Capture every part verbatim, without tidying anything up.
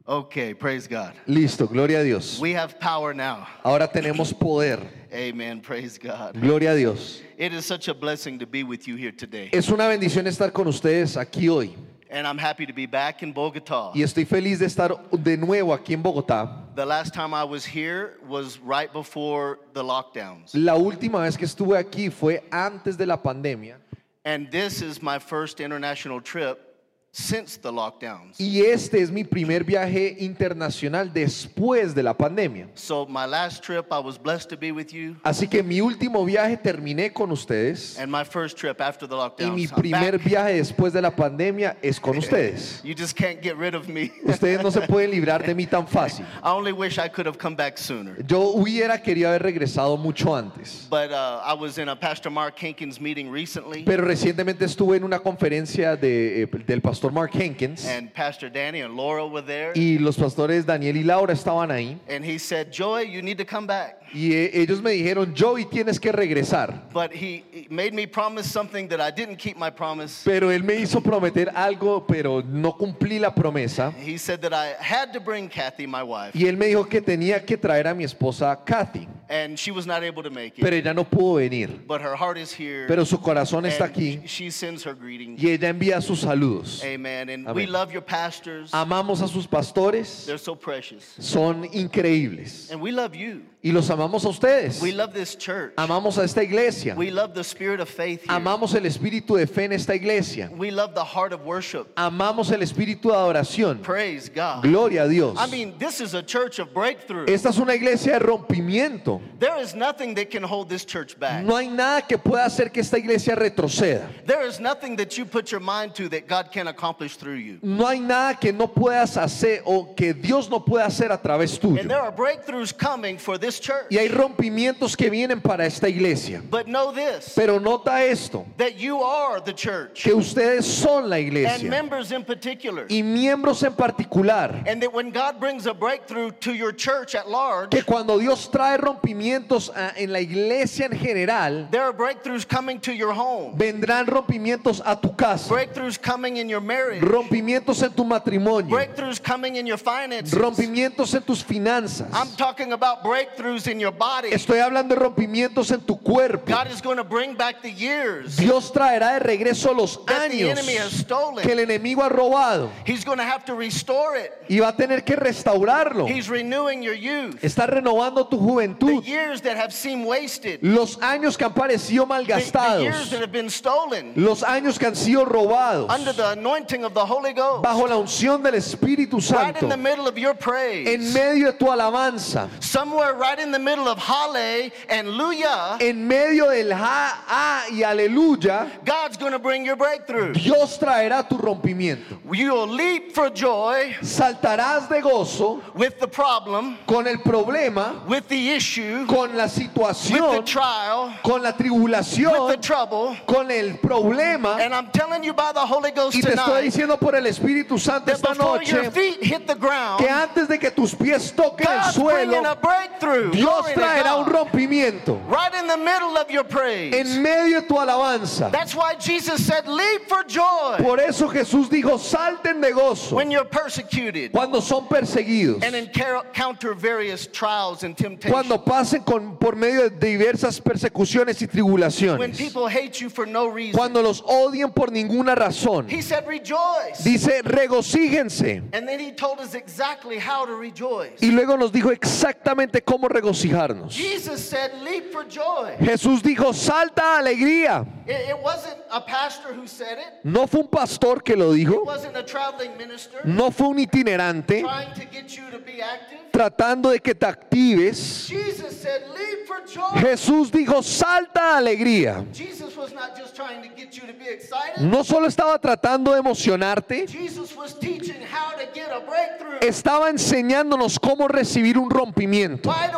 Okay, praise God. Listo, gloria a Dios. We have power now. Ahora tenemos poder. Amen, praise God. Gloria a Dios. It is such a blessing to be with you here today. Es una bendición estar con ustedes aquí hoy. And I'm happy to be back in Bogotá. Y estoy feliz de estar de nuevo aquí en Bogotá. The last time I was here was right before the lockdowns. La última vez que estuve aquí fue antes de la pandemia. And this is my first international trip since the lockdowns. Y este es mi primer viaje internacional después de la pandemia. So my last trip I was blessed to be with you. Así que mi último viaje terminé con ustedes. And my first trip after the Y lockdowns. mi I'm primer back. viaje después de la pandemia es con ustedes. You just can't get rid of me. Ustedes no se pueden librar de mí tan fácil. I only wish I could have come back sooner. Yo hubiera querido haber regresado mucho antes. But uh, I was in a Pastor Mark Hankins meeting recently. Pero recientemente estuve en una conferencia de, eh, del pastor Mark Hankins. And Pastor Danny and Laura were there. Y los pastores Daniel y Laura estaban ahí. And he said, Joy, you need to come back. Y eh, ellos me dijeron, Joey, tienes que regresar. But he, he made me promise something that I didn't keep my promise. Pero él me hizo prometer algo, pero no cumplí la promesa. He said that I had to bring Kathy, my wife. Y él me dijo que tenía que traer a mi esposa Kathy. And she was not able to make it. Pero ella no pudo venir. But her heart is here. Pero su corazón está and aquí. She sends her greetings. Y ella envía sus saludos. Amen. And Amén. we love your pastors. Amamos a sus pastores. They're so precious. Son increíbles. And we love you. Y los amamos a ustedes. We love this church. Amamos a esta iglesia. We love the spirit of faith here. Amamos el espíritu de fe en esta iglesia. We love the heart of worship. Amamos el espíritu de adoración. Praise God. Gloria a Dios. I mean, this is a church of breakthrough. Esta es una iglesia de rompimiento. There is nothing that can hold this church back. No hay nada que pueda hacer que esta iglesia retroceda. There is nothing that you put your mind to that God can accomplish through you. No hay nada que no puedas hacer o que Dios no pueda hacer a través tuyo. And there are breakthroughs coming for this church. Y hay rompimientos que vienen para esta iglesia. But know this, Pero nota esto, that you are the church. que ustedes son la And iglesia members in particular. y miembros en particular. And that when God brings a breakthrough to your church at large, Que cuando Dios trae rompimientos a- en la iglesia en general, there are breakthroughs coming to your home. vendrán rompimientos a tu casa, Breakthroughs coming in your marriage. rompimientos en tu matrimonio, Breakthroughs coming in your finances. rompimientos en tus finanzas. I'm talking about breakthroughs in your body. Estoy hablando de rompimientos en tu cuerpo. God is going to bring back the years Dios traerá de regreso los that the años enemy has stolen. que el enemigo ha robado He's going to have to restore it. y va a tener que restaurarlo. He's renewing your youth. Está renovando tu The juventud. years that have seemed wasted. Los años que han parecido The, the years malgastados. that have been stolen. Los años que han sido robados. Under the anointing of the Holy Ghost. Bajo la unción del Espíritu Right Santo. in the middle of your praise. En medio de tu alabanza. Somewhere right in the middle of Hale and Luya, En medio del ja, ah y aleluya. God's going to bring your breakthrough. Dios traerá tu rompimiento. You'll leap for joy Saltarás de gozo with the problem, con el problema, with the issue, con la with the situación, trial, con la with the tribulación, trouble. con el problema. And I'm telling you by the Holy Ghost Y te estoy tonight diciendo por el Espíritu Santo that esta before your noche feet hit the ground, que antes de que tus pies toquen el God's bringing suelo, a breakthrough. Dios Glory to traerá un God. rompimiento Right in the middle of your praise. en medio de tu alabanza. That's why Jesus said, leap for joy Por eso Jesús dijo, salten de gozo when you're persecuted cuando son perseguidos, and encounter various trials and temptations. cuando pasen con, por medio de diversas persecuciones y When tribulaciones, people hate you for no reason. cuando los odien por ninguna razón. He said, rejoice. Dice, regocíjense. And then he told us exactly how to rejoice. Y luego nos dijo exactamente cómo regocijarnos. Jesus said, leap for joy. Jesús dijo, salta de alegría. It, it wasn't a pastor who said it. No fue un pastor que lo dijo, It wasn't a traveling minister no fue un itinerante trying to get you to be active. tratando de que te actives. Jesus said, leap for joy. Jesús dijo, salta de alegría. Jesus was not just trying to get you to be excited. No solo estaba tratando de emocionarte, Jesus was teaching how to get a breakthrough. estaba enseñándonos cómo recibir un rompimiento. Why do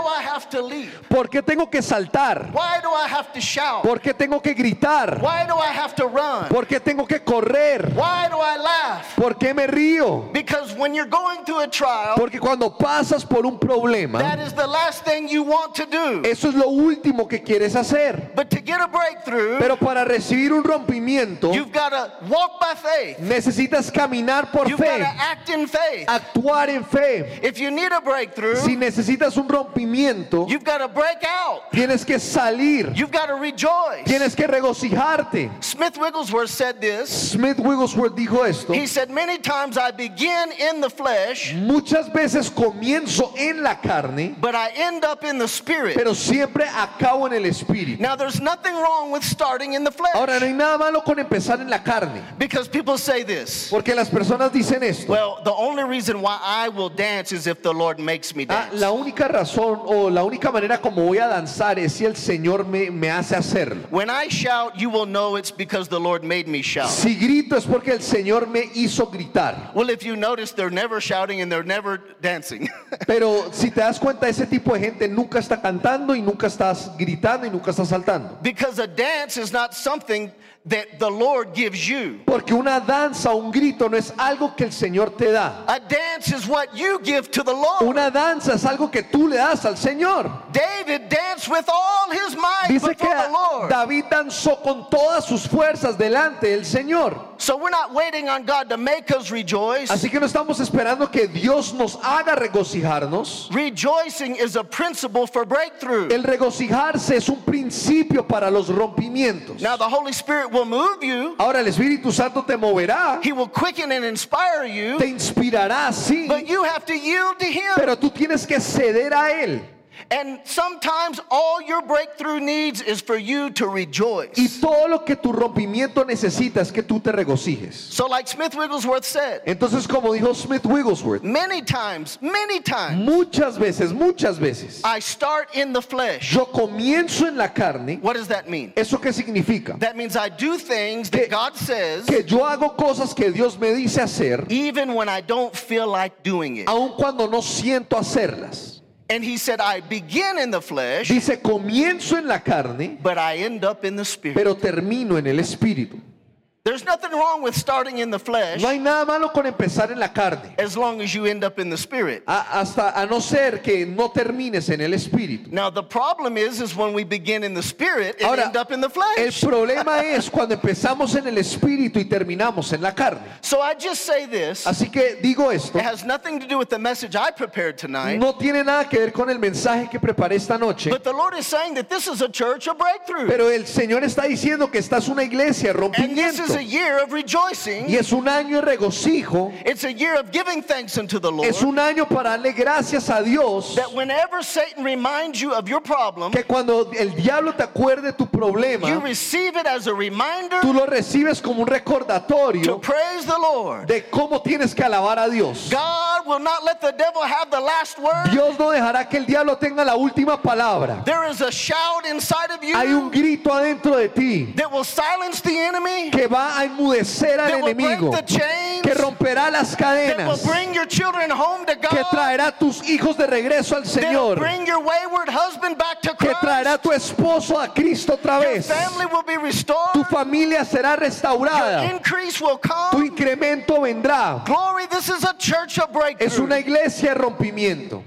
do I have to leap? ¿Por qué tengo que saltar? Why do I have to shout? ¿Por qué tengo que gritar? Why do I have to run? ¿Por qué tengo que correr? Why do I laugh? ¿Por qué me río? Because when you're going through a trial, Porque cuando pasas por un problema, that is the last thing you want to do. eso es lo último que quieres hacer. But to get a breakthrough, Pero para recibir un rompimiento, you've got to walk by faith. necesitas caminar por You've got to fe, act in faith. actuar en fe. If you need a breakthrough, Si necesitas un rompimiento, you've got to break out. tienes que salir, You've got to rejoice. tienes que regocijarte. Smith Wigglesworth said this. Smith Wigglesworth dijo esto: He said, many times I begin in the flesh, muchas veces comienzo en la carne, but I end up in the spirit. pero siempre acabo en el espíritu. Now, there's nothing wrong with starting in the flesh. Ahora, no hay nada malo con empezar en la carne, Because people say this. porque las personas dicen esto: Well, the only reason why I will dance is if the Lord makes me ah, dance. la única razón o la única manera como voy a danzar es si el Señor me, me hace hacerlo. When I shout, you will know it's because the Lord made me shout. Si grito es porque el Señor me hizo gritar. Well, if you notice, they're never shouting and they're never dancing. Pero si te das cuenta, ese tipo de gente nunca está cantando y nunca estás gritando y nunca estás saltando. Because a dance is not something that the Lord gives you. Porque una danza, un grito no es algo que el Señor te da. A dance is what you give to the Lord. Una danza es algo que tú le das al Señor. David danced with all his might Dice before que the Lord. David danzó con todas sus fuerzas delante del Señor. So we're not waiting on God to make us rejoice. Así que no estamos esperando que Dios nos haga regocijarnos. Rejoicing is a principle for breakthrough. El regocijarse es un principio para los rompimientos. Now the Holy Spirit will move you. Ahora el Espíritu Santo te moverá, He will quicken and inspire you. te inspirará, sí, But you have to yield to Him. pero tú tienes que ceder a Él. And sometimes all your breakthrough needs is for you to rejoice. Y todo lo que tu rompimiento necesita es que tú te regocijes. So like Smith Wigglesworth said, Entonces, como dijo Smith Wigglesworth, many times, many times, muchas veces, muchas veces, I start in the flesh. yo comienzo en la carne. What does that mean? ¿Eso qué significa? That means I do things Que- that God says Que yo hago cosas que Dios me dice hacer, even when I don't feel like doing it. aun cuando no siento hacerlas. And he said, I begin in the flesh, Dice, comienzo en la carne, but I end up in the spirit. pero termino en el espíritu. There's nothing wrong with starting in the flesh No hay nada malo con empezar en la carne, as long as you end up in the spirit. a- hasta a no ser que no termines en el espíritu. Now the problem is, is when we begin in the spirit and Ahora, end up in the el flesh. problema es cuando empezamos en el espíritu y terminamos en la carne. So I just say this. Así que digo esto, It has nothing to do with the message I prepared tonight. no tiene nada que ver con el mensaje que preparé esta noche, But the Lord is saying that this is a church of breakthrough. pero el Señor está diciendo que esta es una iglesia de And this is rompimiento a year of rejoicing. y es un año de regocijo, It's a year of giving thanks unto the Lord. es un año para darle gracias a Dios, That whenever Satan reminds you of your problem, que cuando el diablo te acuerde tu you problema, receive it as a reminder tú lo recibes como un to recordatorio praise the Lord. de cómo tienes que alabar a Dios. God will not let the devil have the last word. Dios no dejará que el diablo tenga la última palabra. There is a shout inside of you Hay un grito adentro de ti that will silence the enemy, que va a enmudecer al that will break enemigo, the chains, que romperá las that will cadenas, bring your children home to que God, traerá tus hijos de regreso al that will Señor, bring your wayward husband back to que Christ. traerá tu esposo a Cristo otra Your vez. family will be restored. Tu familia será Your restaurada. increase will Tu come. incremento vendrá. Glory, this is a church of Es breakthrough. una iglesia de rompimiento.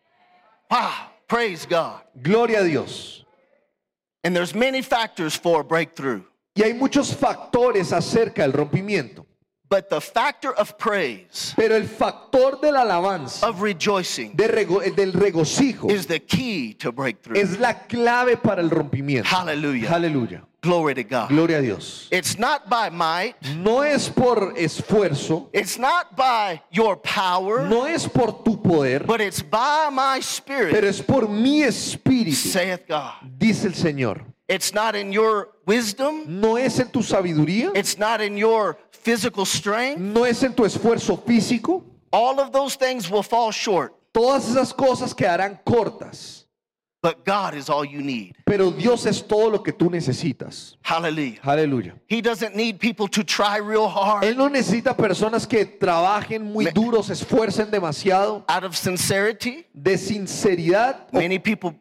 Wow, praise God. Gloria a Dios. And there's many factors for breakthrough. Y hay muchos factores acerca del rompimiento. But the factor of praise, Pero el factor de la alabanza, of rejoicing, de rego- del regocijo, is the key to breakthrough. es la clave para el rompimiento. Hallelujah. Aleluya. Glory to God. Gloria a Dios. It's not by might. No es por esfuerzo, It's not by your power. no es por tu poder, But it's by my spirit, pero es por mi espíritu, saith God. dice el Señor. It's not in your wisdom. No es en tu sabiduría, It's not in your physical strength. no es en tu esfuerzo físico. All of those things will fall short. Todas esas cosas quedarán cortas. But God is all you need. Pero Dios es todo lo que tú necesitas. Hallelujah. Aleluya. He doesn't need people to try real hard. Él no necesita personas que trabajen muy Me- duro, se esfuercen demasiado. Out of sincerity, De sinceridad, o many people,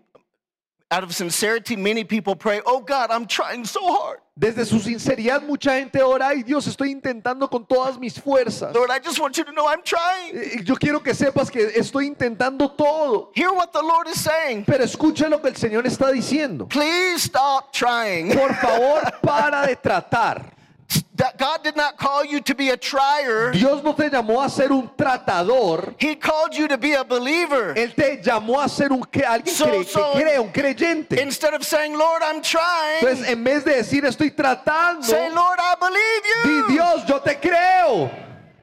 out of sincerity, many people pray, oh God, I'm trying so hard. desde su sinceridad, mucha gente ora, ay Dios, estoy intentando con todas mis fuerzas. Lord, I just want you to know I'm trying. Eh, Yo quiero que sepas que estoy intentando todo. Hear what the Lord is saying. Pero escucha lo que el Señor está diciendo. Please stop trying. Por favor, para de tratar. That God did not call you to be a trier. Dios no te llamó a ser un tratador. He called you to be a believer. Él te llamó a ser un cre- alguien So- cre- so- que cree, un creyente. Instead of saying, Lord, I'm trying, Entonces, en vez de decir estoy tratando, say, Lord, I di believe you. Dios, yo te creo.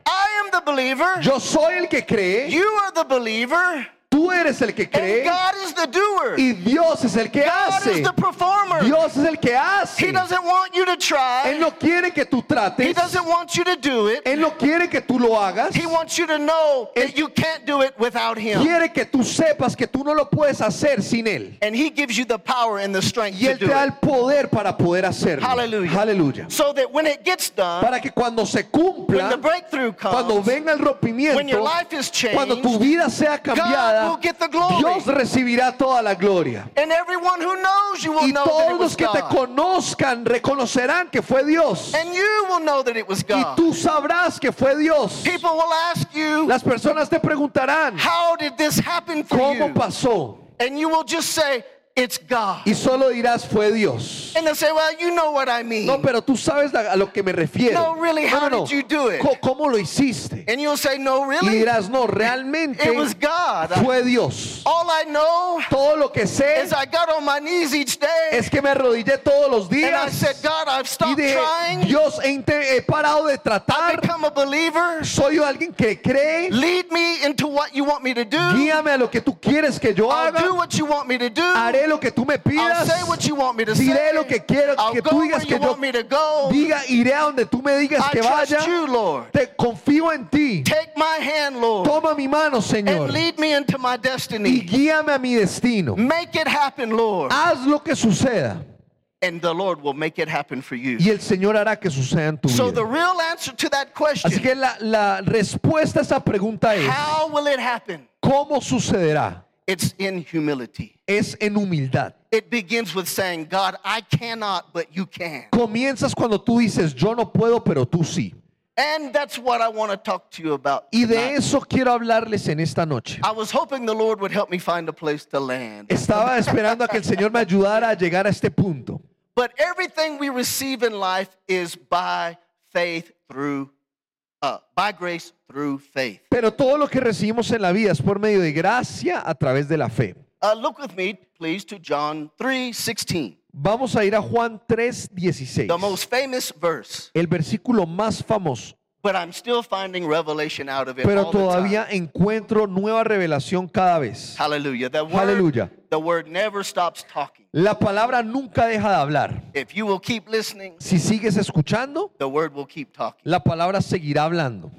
I am the believer. Yo soy el que cree. You are the believer. Tú eres el que And cree. God is the doer. Y Dios es el que God hace. is the performer. Dios es el que He hace. doesn't want you to Él try. no quiere que tú He trates. doesn't want you to do it. Él no quiere que tú lo hagas. He wants you to know Él- that you can't do it without Him. Quiere que tú sepas que tú no lo puedes hacer sin Él. And He gives you the power and the strength Y to Él te do da it. el poder para poder hacerlo. Hallelujah. Aleluya. So that when it gets done, Para que cuando se when cumpla, the breakthrough cuando comes, venga el when your rompimiento, life is cuando tu changed, vida sea God cambiada, will get the glory. Dios recibirá toda la gloria. And everyone who knows you will Y know that todos it los was que te God. conozcan reconocerán que fue Dios. And you will know that it was Y God. tú sabrás que fue Dios. People will ask you, Las personas te preguntarán, how did this happen for ¿cómo you? pasó? And you will just say, it's God. Y solo dirás, fue Dios. And they'll say, well, you know what I mean. No, pero tú sabes a lo que me refiero. No, really, how did you do it? Co- ¿Cómo lo hiciste? And you'll say, no, Y really? dirás, no, realmente It was God. fue Dios. All I know Todo lo que sé is I got on my knees each day es que me arrodillé todos los and I días said, God, I've y stopped dije, trying. Dios, he, inte- he parado de I've tratar. become a believer. Soy alguien que cree. Lead me into what you want me to do. Guíame a lo que tú quieres que yo I'll haga. do what you want me to do. Haré lo que tú me I'll pidas. say what you want me to Diré say. lo que quiero I'll que go tú where digas you que yo want me to go. diga. Iré a donde tú me digas I que trust vaya. you, Lord. Te confío en ti. Take my hand, Lord, Toma mi mano, and Señor, lead me into my y destiny. guíame a mi destino. Make it happen, Lord. Haz lo que suceda And the Lord will make it happen for you. y el Señor hará que suceda en tu So the vida. real answer to that Así question, que la, la respuesta a esa pregunta es, how will it happen? ¿cómo sucederá? It's in humility. Es en humildad. It begins with saying, God, I cannot, but you can. Comienzas cuando tú dices, yo no puedo, pero tú sí. And that's what I want to talk to you about Y de tonight. eso quiero hablarles en esta noche. I was hoping the Lord would help me find a place to land. Estaba esperando a que el Señor me ayudara a llegar a este punto. But everything we receive in life is by faith through, uh, by grace through faith. Pero todo lo que recibimos en la vida es por medio de gracia a través de la fe. Uh, look with me, please, to John three sixteen, Vamos a ir a Juan tres dieciséis, the most famous verse. el versículo más famoso. But I'm still finding revelation out of it Pero all the time. todavía encuentro nueva revelación cada vez. Hallelujah. The word, Hallelujah. the word never stops talking. La palabra nunca deja de hablar. If you will keep listening, Si sigues escuchando, the word will keep talking. la palabra seguirá hablando.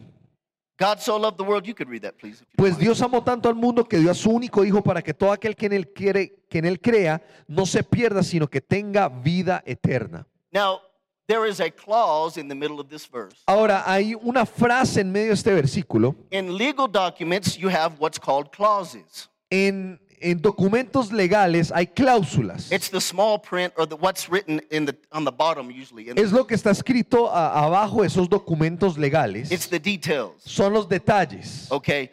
God so loved the world. You could read that, please. if you Pues want. Dios amó tanto al mundo que dio a su único hijo para que todo aquel que en él quiere, que en él crea, no se pierda, sino que tenga vida eterna. Now, there is a clause in the middle of this verse. Ahora, hay una frase en medio de este versículo. In legal documents, you have what's called clauses. En, en documentos legales hay cláusulas. It's the small print or the, what's written in the, on the bottom usually. And Es lo que está escrito a- abajo de esos documentos legales. it's the details. Son los detalles. Okay,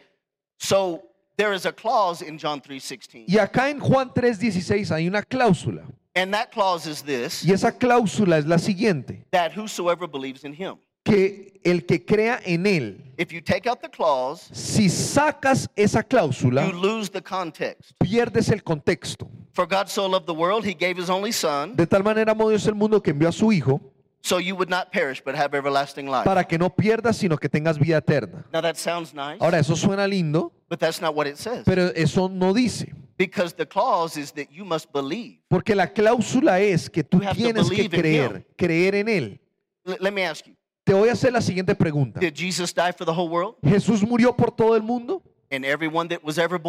so there is a clause in John three sixteen. Y acá en Juan tres dieciséis hay una cláusula. And that clause is this, Y esa cláusula es la siguiente. that whosoever believes in him. Que el que crea en él, If you take out the clause, si sacas esa you cláusula, lose the context. pierdes el contexto. For God so loved the world, he gave his only son, De tal manera amó Dios el mundo que envió a su hijo so you would not perish but have everlasting life. para que no pierdas, sino que tengas vida eterna. Now that sounds nice, Ahora, eso suena lindo, but that's not what it says. pero eso no dice. Because the clause is that you must believe. Porque la cláusula es que tú You have to tienes que believe in creer, him. creer en él. L- let me ask you, Te voy a hacer la siguiente pregunta. did Jesus die for the whole world? ¿Jesús murió por todo el mundo? And everyone that was ever born?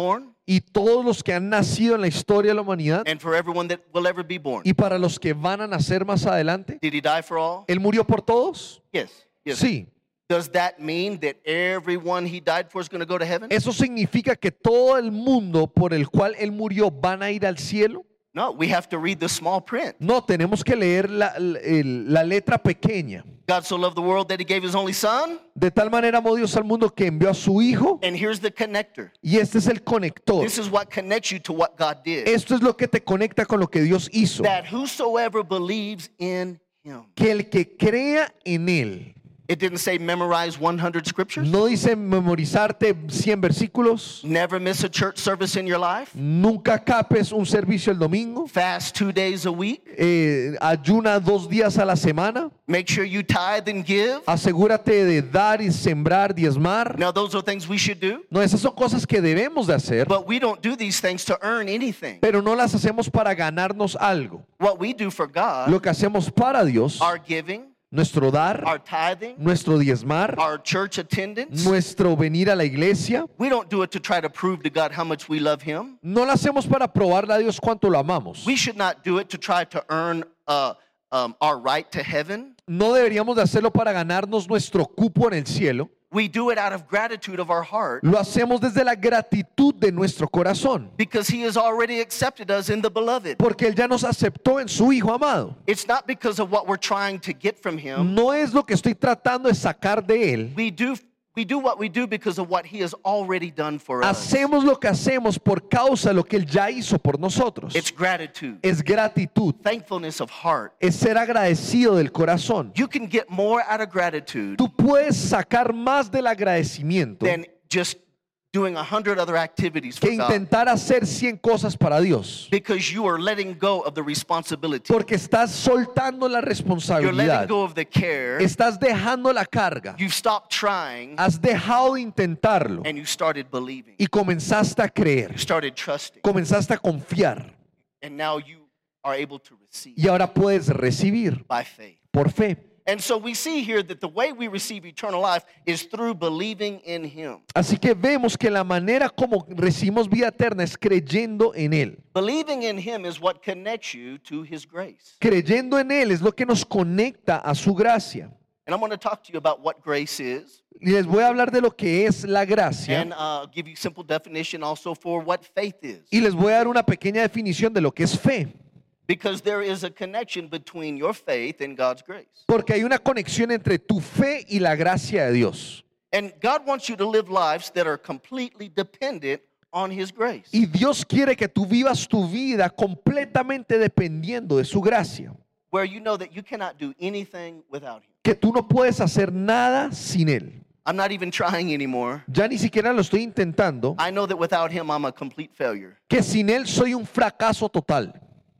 y todos los que han nacido en la historia de la humanidad and for everyone that will ever be born. y para los que van a nacer más adelante. Did he die for all? ¿Él murió por todos? Yes. Yes. Sí. Does that mean that everyone he died for is going to go to heaven? ¿Eso significa que todo el mundo por el cual Él murió van a ir al cielo? No, we have to read the small print. No, tenemos que leer la, la- el- la letra pequeña. God so loved the world that he gave his only son. De tal manera amó Dios al mundo que envió a su Hijo, And here's the connector. y este es el conector. This is what connects you to what God did. Esto es lo que te conecta con lo que Dios hizo. That whosoever believes in him. Que el que crea en Él. It didn't say memorize one hundred scriptures. No dice memorizarte cien versículos. Never miss a church service in your life. Nunca capes un servicio el domingo. Fast two days a week. Eh, ayuna dos días a la semana. Make sure you tithe and give. Asegúrate de dar y sembrar, diezmar. Now those are things we should do. No, esas son cosas que debemos de hacer, But we don't do these things to earn anything. pero no las hacemos para ganarnos algo. What we do for God, Lo que hacemos para Dios, our giving, nuestro dar, our tithing, nuestro diezmar, our church attendance, nuestro venir a la iglesia, we don't do it to try to prove to God how much we love him. no lo hacemos para probarle a Dios cuánto lo amamos. We should not do it to try to earn uh, um, our right to heaven. No deberíamos de hacerlo para ganarnos nuestro cupo en el cielo. We do it out of gratitude of our heart Lo hacemos desde la gratitud de nuestro corazón, because he has already accepted us in the beloved. porque Él ya nos aceptó en su Hijo amado. It's not because of what we're trying to get from him. No es lo que estoy tratando de sacar de Él. We do we do what we do because of what he has already done for us. Hacemos lo que hacemos por causa de lo que Él ya hizo por nosotros. It's gratitude, Es gratitud, thankfulness of heart. es ser agradecido del corazón. You can get more out of gratitude Tú puedes sacar más del agradecimiento than just doing a hundred other activities for que God, intentar hacer cien cosas para Dios, because you are letting go of the responsibility. porque estás soltando la You're letting responsabilidad, go of the care. estás dejando la carga, You've stopped trying has dejado de intentarlo and you started believing. y comenzaste a creer, You started trusting. comenzaste a confiar And now you are able to receive y ahora puedes recibir by faith. por fe. And so we see here that the way we receive eternal life is through believing in him. Así que vemos que la manera como recibimos vida eterna es creyendo en Él. Believing in him is what connects you to his grace. Creyendo en Él es lo que nos conecta a su gracia. And I'm going to talk to you about what grace is Y les voy a hablar de lo que es la gracia and uh, give you simple definition also for what faith is. y les voy a dar una pequeña definición de lo que es fe. Because there is a connection between your faith and God's grace. Porque hay una conexión entre tu fe y la gracia de Dios. And God wants you to live lives that are completely dependent on his grace. Y Dios quiere que tú vivas tu vida completamente dependiendo de su gracia. Where you know that you cannot do anything without him. Que tú no puedes hacer nada sin Él. I'm not even trying anymore. Ya ni siquiera lo estoy intentando. I know that without him I'm a complete failure. Que sin Él soy un fracaso total.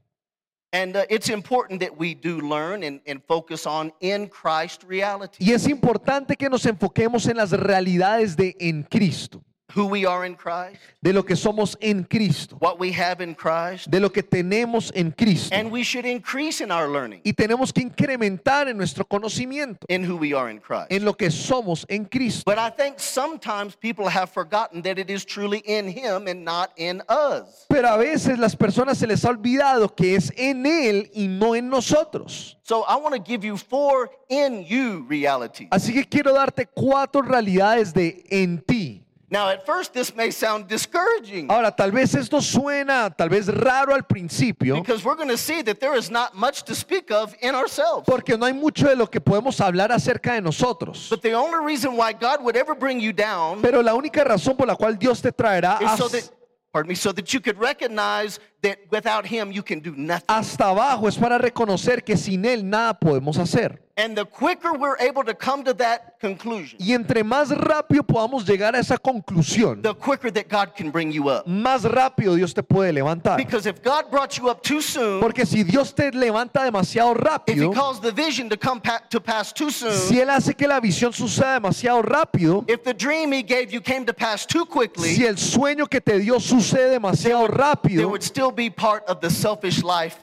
And uh, it's important that we do learn and, and focus on in Christ reality. Y es importante que nos enfoquemos en las realidades de en Cristo. Who we are in Christ, De lo que somos en Cristo. what we have in Christ, De lo que tenemos en Cristo. and we should increase in our learning Y tenemos que incrementar en nuestro conocimiento. in who we are in Christ. En lo que somos en Cristo. But I think sometimes people have forgotten that it is truly in him and not in us. Pero a veces las personas se les ha olvidado que es en Él y no en nosotros. So I want to give you four in you realities. Así que quiero darte cuatro realidades de en ti. Now at first this may sound discouraging Ahora, tal vez esto suena tal vez raro al principio, because we're going to see that there is not much to speak of in ourselves. porque no hay mucho de lo que podemos hablar acerca de nosotros. But the only reason why God would ever bring you down Pero la única razón por la cual Dios te traerá is so hasta, that, pardon me, so that you could recognize that without him you can do nothing. hasta abajo es para reconocer que sin Él nada podemos hacer. And the quicker we're able to come to that conclusion, Y entre más rápido podamos llegar a esa conclusión, the quicker that God can bring you up. más rápido Dios te puede levantar. Because if God brought you up too soon, Porque si Dios te levanta demasiado if he rápido, caused the vision to come pa- to pass too soon, si Él hace que la visión suceda demasiado rápido, if the dream he gave you came to pass too quickly, si el sueño que te dio sucede demasiado there rápido, would still be part of the selfish life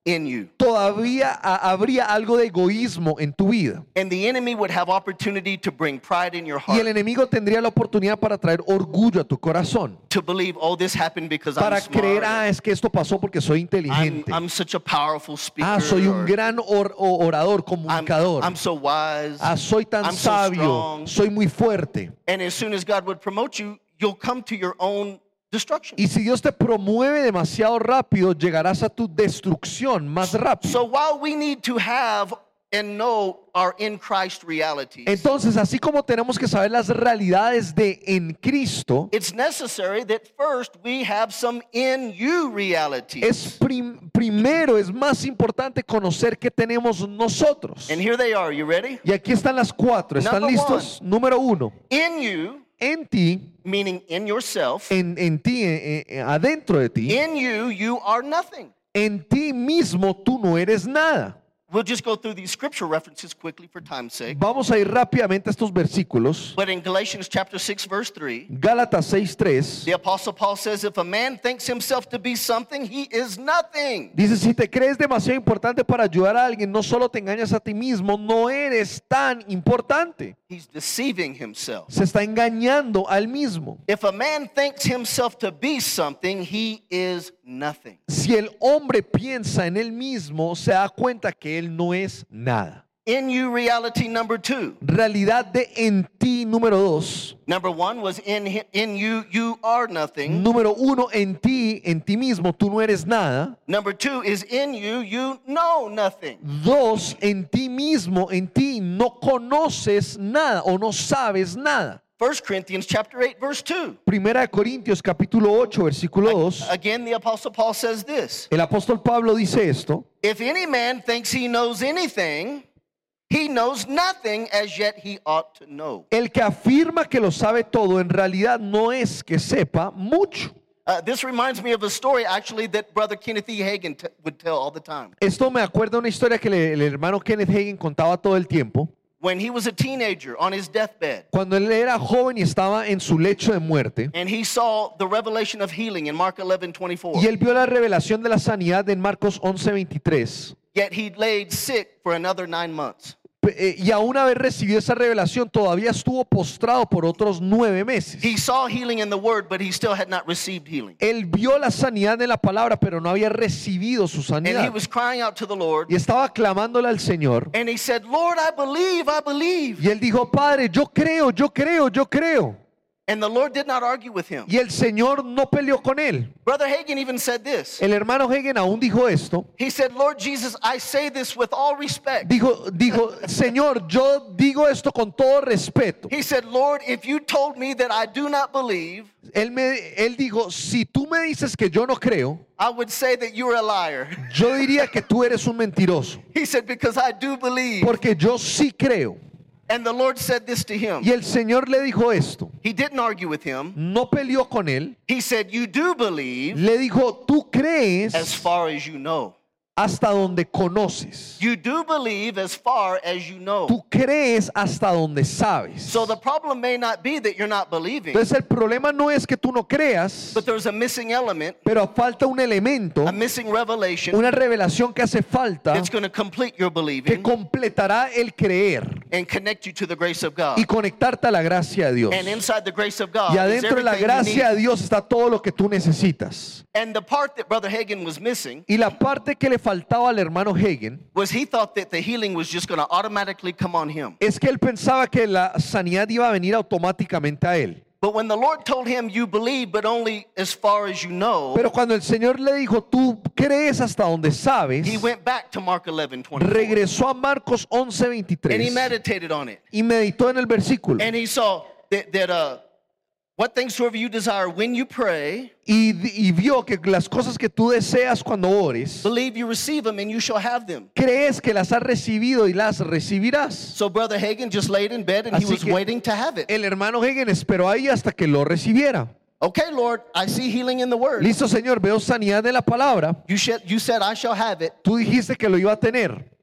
in you. todavía ha- habría algo de egoísmo en tu vida. And the enemy would have opportunity to bring pride in your Y el heart, enemigo tendría la oportunidad para traer orgullo a tu corazón. to believe, oh, this happened because Para I'm creer, smart. ah, es que esto pasó porque soy I'm, inteligente. I'm such a powerful speaker. Ah, soy un or gran or- o- orador, I'm, comunicador. I'm so wise. Ah, soy tan I'm so sabio, strong. soy muy fuerte. And as soon as God would promote you, you'll come to your own destruction. Y si Dios te promueve demasiado rápido, llegarás a tu destrucción más rápido. So while we need to have and know our in Christ realities, Entonces, así como tenemos que saber las realidades de en Cristo, it's necessary that first we have some in you realities. es prim- primero, es más importante conocer qué tenemos nosotros. And here they are. You ready? Y aquí están las cuatro. ¿Están Number listos? Número uno, In you, en ti, meaning in yourself, en, en ti, eh, eh, adentro de ti, in you, you are nothing. en ti mismo tú no eres nada. We'll just go through these scripture references quickly for time's sake. Vamos a ir rápidamente a estos versículos. But in Galatians chapter six, verse three, Gálatas seis tres the Apostle Paul says, if a man thinks himself to be something, he is nothing. dice, si te crees demasiado importante para ayudar a alguien, no solo te engañas a ti mismo, no eres tan importante. He's deceiving himself. Se está engañando al mismo. If a man thinks himself to be something, he is nothing. Si el hombre piensa en él mismo, se da cuenta que él no es nada. In you reality number two. Realidad de en ti número dos. Number one was in hi- in you, you are nothing. Número uno, en ti, en ti mismo, tú no eres nada. Number two is in you, you know nothing. Dos, en ti mismo, en ti no conoces nada o no sabes nada. First Corinthians chapter eight, verse two. Primera de Corintios capítulo ocho, versículo dos. Again, the Apostle Paul says this. El apóstol Pablo dice esto. If any man thinks he knows anything, he knows nothing as yet he ought to know. El que afirma que lo sabe todo, en realidad no es que sepa mucho. Uh, this reminds me of a story actually that Brother Kenneth E. Hagin t- would tell all the time. Esto me acuerda una historia que le- el hermano Kenneth Hagin contaba todo el tiempo. When he was a teenager on his deathbed, Cuando él era joven y estaba en su lecho de muerte, and he saw the revelation of healing in Mark eleven twenty-four. y él vio la revelación de la sanidad en Marcos once veintitrés. Yet he laid sick for another nine months. Eh, Y aún haber recibido esa revelación, todavía estuvo postrado por otros nueve meses. He saw healing in the word, but he still had not received healing. Él vio la sanidad en la palabra, pero no había recibido su And he sanidad. was crying out to the Lord, Y estaba clamándole al Señor. and he said, Lord, I believe, I believe. Y él dijo, Padre, yo creo, yo creo, yo creo. And the Lord did not argue with him. Y el Señor no peleó con él. Brother Hagin even said this. El hermano Hagin aún dijo esto. He said, Lord Jesus, I say this with all respect. Dijo, dijo, Señor, yo digo esto con todo respeto. He said, Lord, if you told me that I do not believe, Él, me, él dijo, si tú me dices que yo no creo, I would say that you're a liar. yo diría que tú eres un mentiroso. He said, because I do believe. Porque yo sí creo. And the Lord said this to him. Y el Señor le dijo esto. He didn't argue with him. No peleó con él. He said, you do believe Le dijo, tú crees as far as you know. hasta donde conoces. You do believe as far as you know. Tú crees hasta donde sabes. So the problem may not be that you're not believing, Entonces el problema no es que tú no creas, but there's a missing element, pero falta un elemento, a missing revelation una revelación que hace falta that's going to complete your que believing completará el creer and connect you to the grace of y God. conectarte a la gracia de Dios. And inside the grace of God Y is adentro de la everything you gracia de need. Dios está todo lo que tú necesitas. And the part that Brother Hagin was missing Y la parte que le faltaba al hermano Hagin was he thought that the healing was just going to automatically come on him. es que él pensaba que la sanidad iba a venir automáticamente a él. But when the Lord told him, you believe, but only as far as you know, Pero cuando el Señor le dijo, tú crees hasta donde sabes, he went back to Mark eleven twenty-four. regresó a Marcos once And he veintitrés meditated on it. y meditó en el versículo. And he saw that, that uh, what things soever you desire when you pray, Y, y vio que las cosas que tú deseas cuando ores, believe you receive them and you shall have them. crees que las has recibido y las recibirás. So Brother Hagin just laid in bed and he Así was que- waiting to have it. El hermano Hagin esperó ahí hasta que lo recibiera. Okay, Lord, I see healing in the word. Listo, Señor, veo sanidad en la palabra. You, said, you said I shall have it. Tú dijiste que lo iba a tener.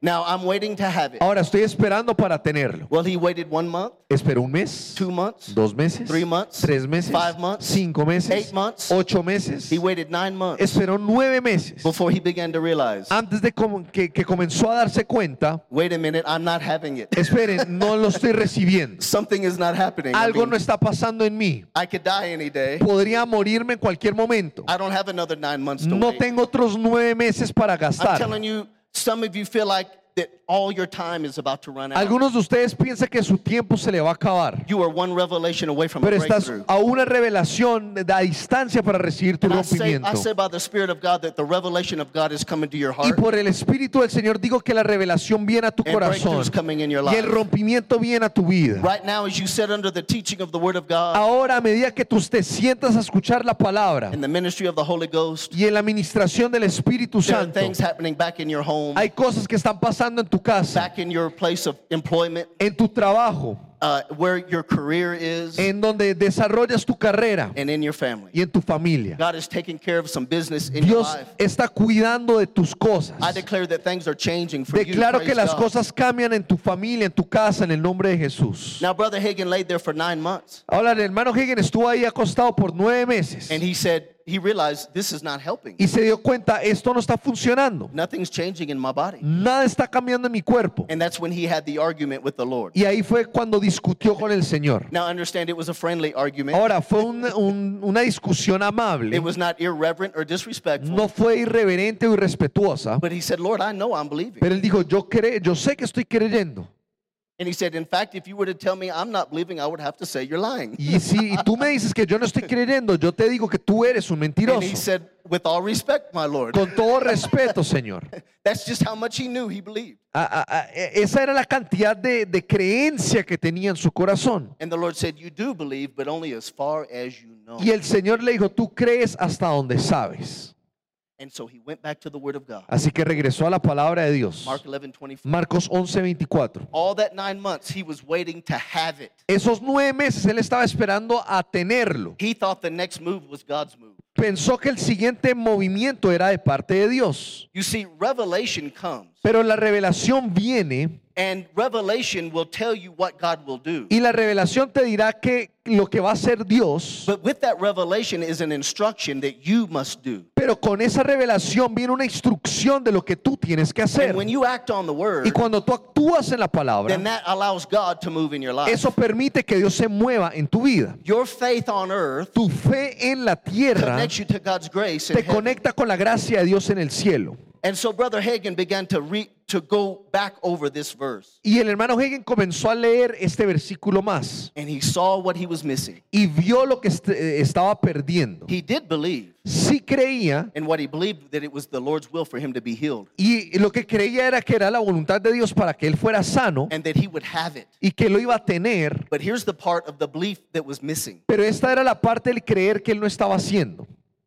Now I'm waiting to have it. Ahora estoy esperando para tenerlo. Well, he waited one month, Espero un mes, two months, dos meses, three months, tres meses, five months, cinco meses, eight months. ocho meses. He waited nine months Esperó nueve meses before he began to realize, antes de com- que, que comenzó a darse cuenta. wait a minute, I'm not having it. Esperen, no lo estoy recibiendo. Something is not happening. I Algo mean, no está pasando en mí. I could die any day. Podría morirme en cualquier momento. I don't have another nine months to No wait. tengo otros nueve meses para I'm gastar. telling you, some of you feel like that all your time is about to run out. Algunos de ustedes piensan que su tiempo se le va a acabar, You are one revelation away from a pero estás breakthrough. a una revelación de- a distancia para recibir tu And I say, rompimiento. I say by the Spirit of God that the revelation of God is coming to your Y heart por el Espíritu del Señor digo que la revelación viene a tu and corazón breakthroughs coming in your y el life. rompimiento viene a tu vida. Right now, as you sit under the teaching of the Word of God Ahora, a medida que tú te sientas a escuchar la palabra and the ministry of the Holy Ghost, y en la administración del Espíritu there are Santo, things happening back in your home, hay cosas que están pasando en tu casa, back in your place of employment, en tu trabajo, uh, where your career is, en donde desarrollas tu carrera and in your family. y en tu familia. God is taking care of some business in your Dios life. está cuidando de tus cosas. I declare that things are changing for you. Declaro que Praise las God. cosas cambian en tu familia, en tu casa, en el nombre de Jesús. Now, Brother Hagin laid there for nine months, Ahora, el hermano Hagen estuvo ahí acostado por nueve meses and he said he realized this is not helping. y se dio cuenta, esto no está funcionando. Nothing's changing in my body. Nada está cambiando en mi cuerpo. And that's when he had the argument with the Lord. Y ahí fue cuando discutió con el Señor. Now, understand it was a friendly argument. Ahora, fue un- un- una discusión amable. It was not irreverent or disrespectful. No fue irreverente o irrespetuosa. But he said, Lord, I know I'm believing. Pero él dijo, yo, cre yo sé que estoy creyendo. And he said, in fact, if you were to tell me I'm not believing, I would have to say you're lying. Y si tú me dices que yo no estoy creyendo, yo te digo que tú eres un And he mentiroso. said, with all respect, my Lord. Con todo respeto, Señor. That's just how much he knew he believed. A- a- a- esa era la cantidad de, de creencia que tenía en su corazón. And the Lord said, you do believe, but only as far as you know. Y el Señor le dijo, tú crees hasta donde sabes. And so he went back to the Word of God. Así que regresó a la palabra de Dios. Mark eleven twenty-four. Marcos once veinticuatro. All that nine months, he was waiting to have it. Esos nueve meses él estaba esperando a tenerlo. He thought the next move was God's move. Pensó que el siguiente movimiento era de parte de Dios. You see, revelation comes, Pero la revelación viene and revelation will tell you what God will do. y la revelación te dirá que lo que va a hacer Dios. But with that revelation is an instruction that you must do. Pero con esa revelación viene una instrucción de lo que tú tienes que hacer. And when you act on the word, Y cuando tú actúas en la palabra, then that allows God to move in your life. eso permite que Dios se mueva en tu vida. Your faith on earth Tu fe en la tierra connects you to God's grace in te heaven. conecta con la gracia de Dios en el cielo. And so Brother Hagin began to re- to go back over this verse. Y el hermano Hagen comenzó a leer este versículo más And he saw what he was missing. y vio lo que est- estaba perdiendo. He did believe, Sí creía, and what he believed that it was the Lord's will for him to be healed, y lo que creía era que era la voluntad de Dios para que él fuera sano and that he would have it. y que lo iba a tener. But here's the part of the belief that was missing. Pero esta era la parte del creer que él no estaba haciendo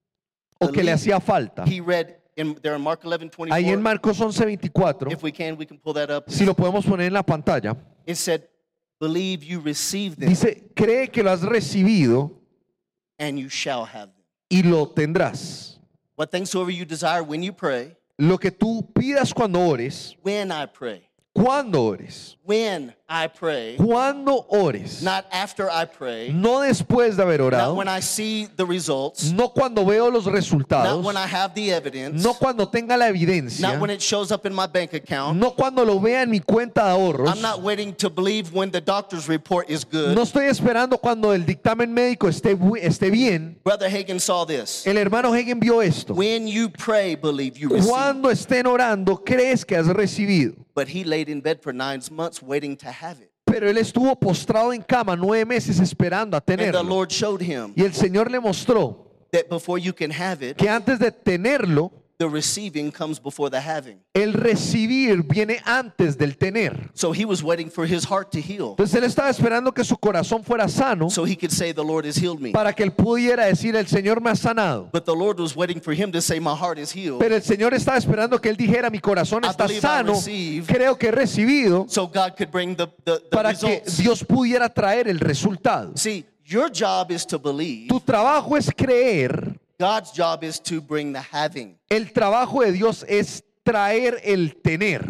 o que le hacía falta. He read in there in Mark eleven Ahí en twenty-four. Marcos once veinticuatro, If we can, we can pull that up. si lo podemos poner en la pantalla, It said, believe you receive them, dice, cree que lo has recibido and you shall have them. y lo tendrás. What things soever you desire when you pray, Lo que tú pidas cuando ores, when I pray, cuando ores, when I pray, cuando ores, not after I pray, no después de haber not orado, when I see the results, no cuando veo los not resultados, when I have the evidence, no cuando tenga la evidencia, not when it shows up in my bank account. no cuando lo vea en mi cuenta de ahorros. I'm not waiting to believe when the doctor's report is good. No estoy esperando cuando el dictamen médico esté, bu- esté bien. Brother Hagin saw this. El hermano Hagen vio esto. When you pray, believe you receive. Cuando estén orando, crees que has recibido. But he laid in bed for nine months waiting to have it. Pero él estuvo postrado en cama nueve meses esperando a And the tenerlo. Lord showed him Y el Señor le mostró that before you can have it, que antes de tenerlo, the receiving comes before the having. el recibir viene antes del tener. So he was waiting for his heart to heal Entonces él estaba esperando que su corazón fuera sano so he could say, the Lord has healed me. para que él pudiera decir, el Señor me ha sanado. But the Lord was waiting for him to say, my heart is healed. Pero el Señor estaba esperando que él dijera, mi corazón I está believe I sano, receive. creo que he recibido, So God could bring the, the, the para que results. Dios pudiera traer el resultado. See, your job is to believe. Tu trabajo es creer, God's job is to bring the having. el trabajo de Dios es traer el tener.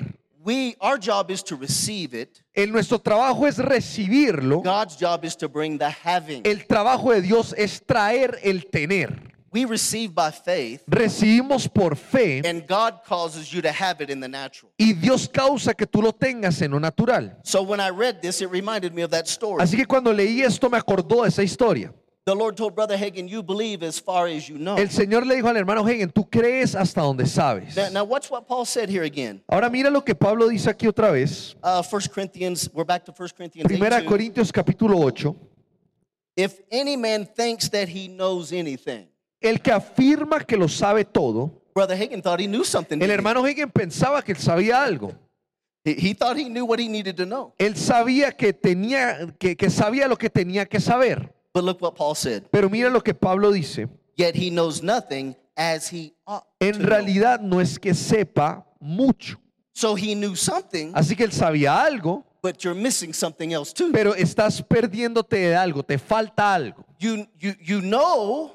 we, our job is to receive it. El, nuestro trabajo es recibirlo. God's job is to bring the having. El trabajo de Dios es traer el tener. We receive by faith, Recibimos por fe and God causes you to have it in the natural. y Dios causa que tú lo tengas en lo natural. So when I read this, it reminded me of that story. Así que cuando leí esto me acordó de esa historia. The Lord told Brother Hagin, you believe as far as you know. El Señor le dijo al hermano Hagen, tú crees hasta donde sabes. Now, now watch what Paul said here again. Ahora mira lo que Pablo dice aquí otra vez. Uh, First Corinthians, we're back to First Corinthians Primera eight two. Corintios capítulo ocho. If any man thinks that he knows anything. El que afirma que lo sabe todo. Brother Hagin thought he knew something. El didn't he? hermano Hagen pensaba que él sabía algo. He, he thought he knew what he needed to know. Él sabía que tenía que, que sabía lo que tenía que saber. But look what Paul said. Pero mira lo que Pablo dice. Yet he knows nothing as he ought to En know. realidad no es que sepa mucho. So he knew something, Así que él sabía algo, but you're missing something else too. pero estás perdiéndote de algo, te falta algo. You, you, you know,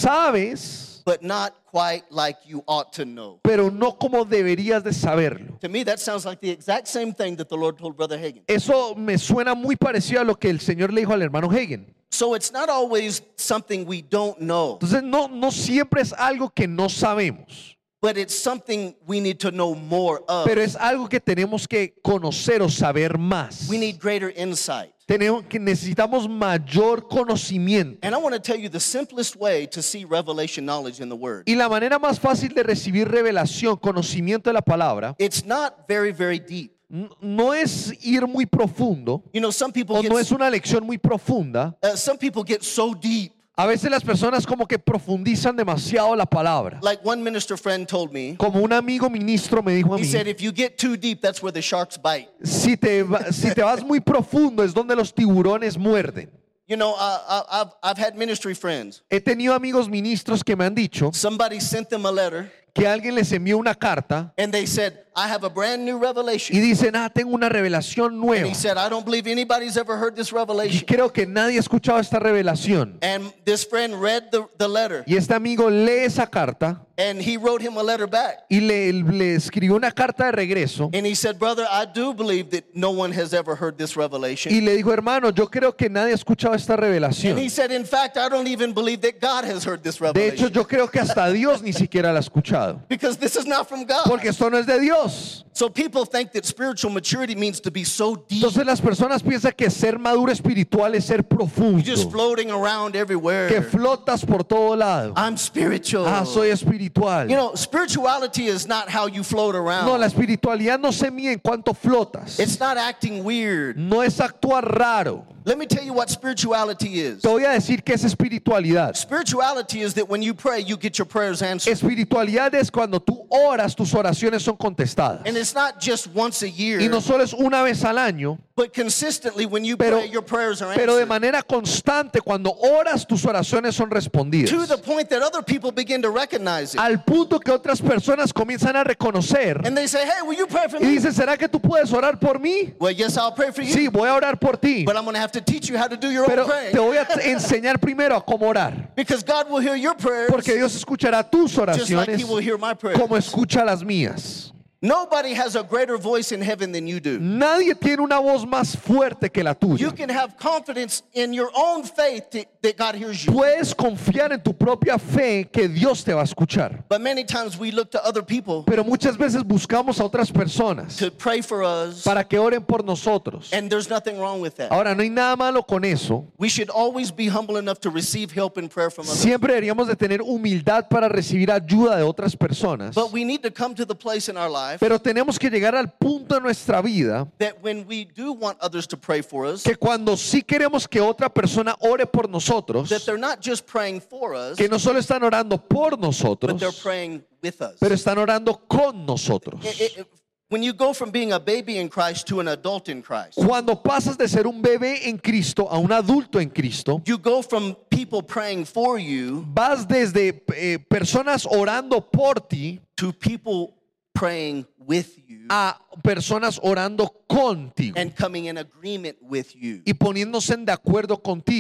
Sabes, but not quite like you ought to know. pero no como deberías de saberlo. To me, that sounds like the exact same thing that the Lord told Brother Hagin. Eso me suena muy parecido a lo que el Señor le dijo al hermano Hagen. So it's not always something we don't know, Entonces no, no siempre es algo que no sabemos, but it's something we need to know more of. pero es algo que tenemos que conocer o saber más. We need greater insight. Tenemos que necesitamos mayor conocimiento. And I want to tell you the simplest way to see revelation knowledge in the Word. Y la manera más fácil de recibir revelación, conocimiento de la palabra, It's not very, very deep. n- no es ir muy profundo You know, some people o get no es una lección muy profunda. uh, some people get so deep. A veces las personas como que profundizan demasiado la palabra. Like one minister friend told me, Como un amigo ministro me dijo a he mí, said, if you get too deep, that's where the sharks bite. si te, va- si te vas muy profundo es donde los tiburones muerden. You know, uh, I- I've, I've had ministry friends. He tenido amigos ministros que me han dicho Somebody sent them a letter, que alguien les envió una carta and they said, I have a brand new y revelation. dicen, ah, tengo una revelación And nueva. he said, I don't believe anybody's ever heard this Y revelation. creo que nadie ha escuchado esta revelación. And this friend read the, the letter, Y este amigo lee esa carta and he wrote him a letter back. y le, le escribió una carta de regreso And he said, brother, I do believe that no one has ever heard this revelation. y le dijo, hermano, yo creo que nadie ha escuchado esta And he revelación. said, in fact, I don't even believe that God has heard this De hecho, revelation. yo creo que hasta Dios ni siquiera la ha escuchado. Because this is not from God. Porque esto no es de Dios. So people think that spiritual maturity means to be so deep. Entonces las personas piensan que ser maduro espiritual es ser profundo. You're just floating around Que everywhere. flotas por todo lado. I'm spiritual. Ah, soy espiritual. You know, spirituality is not how you float around. No, la espiritualidad no se mide en cuánto flotas. It's not acting weird. No es actuar raro. Let me tell you what spirituality is. Te voy a decir que es espiritualidad. Spirituality is that when you pray, you get your prayers answered. Espiritualidad es cuando tú oras, tus oraciones son contestadas. And it's not just once a year, Y no solo es una vez al año, but consistently when you pero, pray, your prayers are pero de answered. manera constante, cuando oras, tus oraciones son respondidas. To the point that other people begin to recognize it. Al punto que otras personas comienzan a reconocer And they say, hey, will you pray for y me? dicen, ¿será que tú puedes orar por mí? Well, yes, I'll pray for you. Sí, voy a orar por ti. But I'm going to have to teach you how to do your Pero own praying. te voy a enseñar primero a cómo orar. Because God will hear your prayers Porque Dios escuchará tus just like oraciones He will hear my prayers. como escucha las mías. Nobody has a greater voice in heaven than you do. Nadie tiene una voz más fuerte que la tuya. You can have confidence in your own faith to- that God hears you. Puedes confiar en tu propia fe que Dios te va a escuchar. But many times we look to other people Pero muchas veces buscamos a otras personas to pray for us, para que oren por nosotros. and there's nothing wrong with that. Ahora, no hay nada malo con eso. We should always be humble enough to receive help and prayer from others. Siempre deberíamos de tener humildad para recibir ayuda de otras personas. But we need to come to the place in our life Pero tenemos que llegar al punto de nuestra vida that when we do want others to pray for us, que cuando sí queremos que otra persona ore por nosotros, that they're not just praying for us, que no solo están orando por but they're nosotros, praying with us. pero están orando con nosotros. It- it- it- when you go from being a baby in Christ to an adult in Christ, Cuando pasas de ser un bebé en Cristo a un adulto en Cristo, you go from people praying for you vas desde eh, personas orando por ti to people praying with you a personas orando contigo and coming in agreement with you. y poniéndose de acuerdo contigo.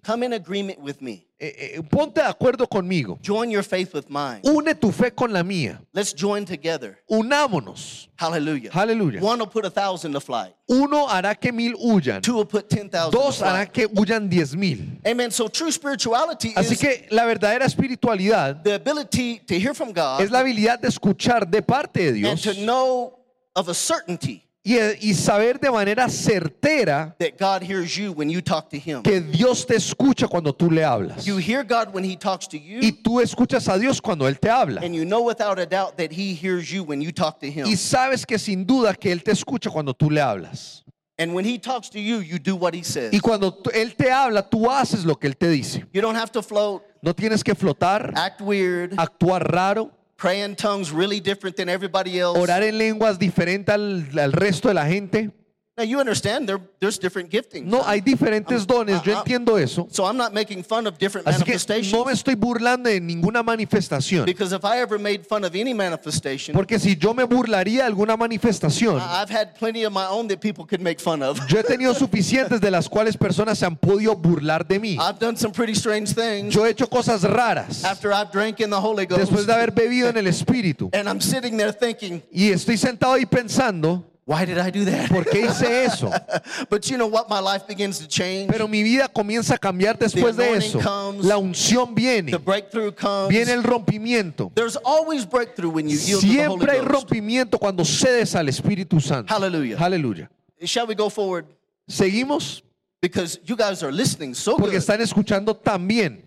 come in agreement with me. Eh, eh, ponte de acuerdo conmigo. Join your faith with mine. Une tu fe con la mía. Let's join together. Unámonos. Hallelujah. Aleluya. One will put a thousand to flight. Uno hará que mil huyan. Two will put ten thousand to Dos hará flight. que huyan diez mil. Amen. So true spirituality Así is que la verdadera espiritualidad the ability to hear from God es la habilidad de escuchar de parte de and Dios to know of a certainty y, y saber de manera certera that God hears you when you talk to Him. que Dios te escucha cuando tú le hablas. You hear God when He talks to you, Y tú escuchas a Dios cuando Él te habla. and you know without a doubt that He hears you when you talk to Him. Y sabes que sin duda que Él te escucha cuando tú le hablas. And when He talks to you, you do what He says. Y cuando tú- Él te habla, tú haces lo que Él te dice. You don't have to float, No tienes que flotar, act weird, actuar raro, pray in tongues really different than everybody else. orar en lenguas diferente al, al resto de la gente. Now you understand there, there's different giftings. No, hay diferentes dones, yo entiendo eso. So I'm not making fun of different Así que manifestations. no me estoy burlando de ninguna manifestación. Because if I ever made fun of any manifestation, Porque si yo me burlaría de alguna manifestación, I- I've had plenty of my own that people could make fun of. yo he tenido suficientes de las cuales personas se han podido burlar de mí. I've done some pretty strange things Yo he hecho cosas raras after I've drank in the Holy Ghost. después de haber bebido en el Espíritu. And I'm sitting there thinking, Y estoy sentado ahí pensando, why did I do that? ¿por qué hice eso? But you know what? My life begins to change. Pero mi vida comienza a cambiar después de eso. La unción viene, The breakthrough comes. viene el rompimiento. There's always breakthrough when you yield to the Holy Siempre hay Ghost. rompimiento cuando cedes al Espíritu Santo. Hallelujah. Aleluya. Shall we go forward? Seguimos Because you guys are listening so porque good. están escuchando también.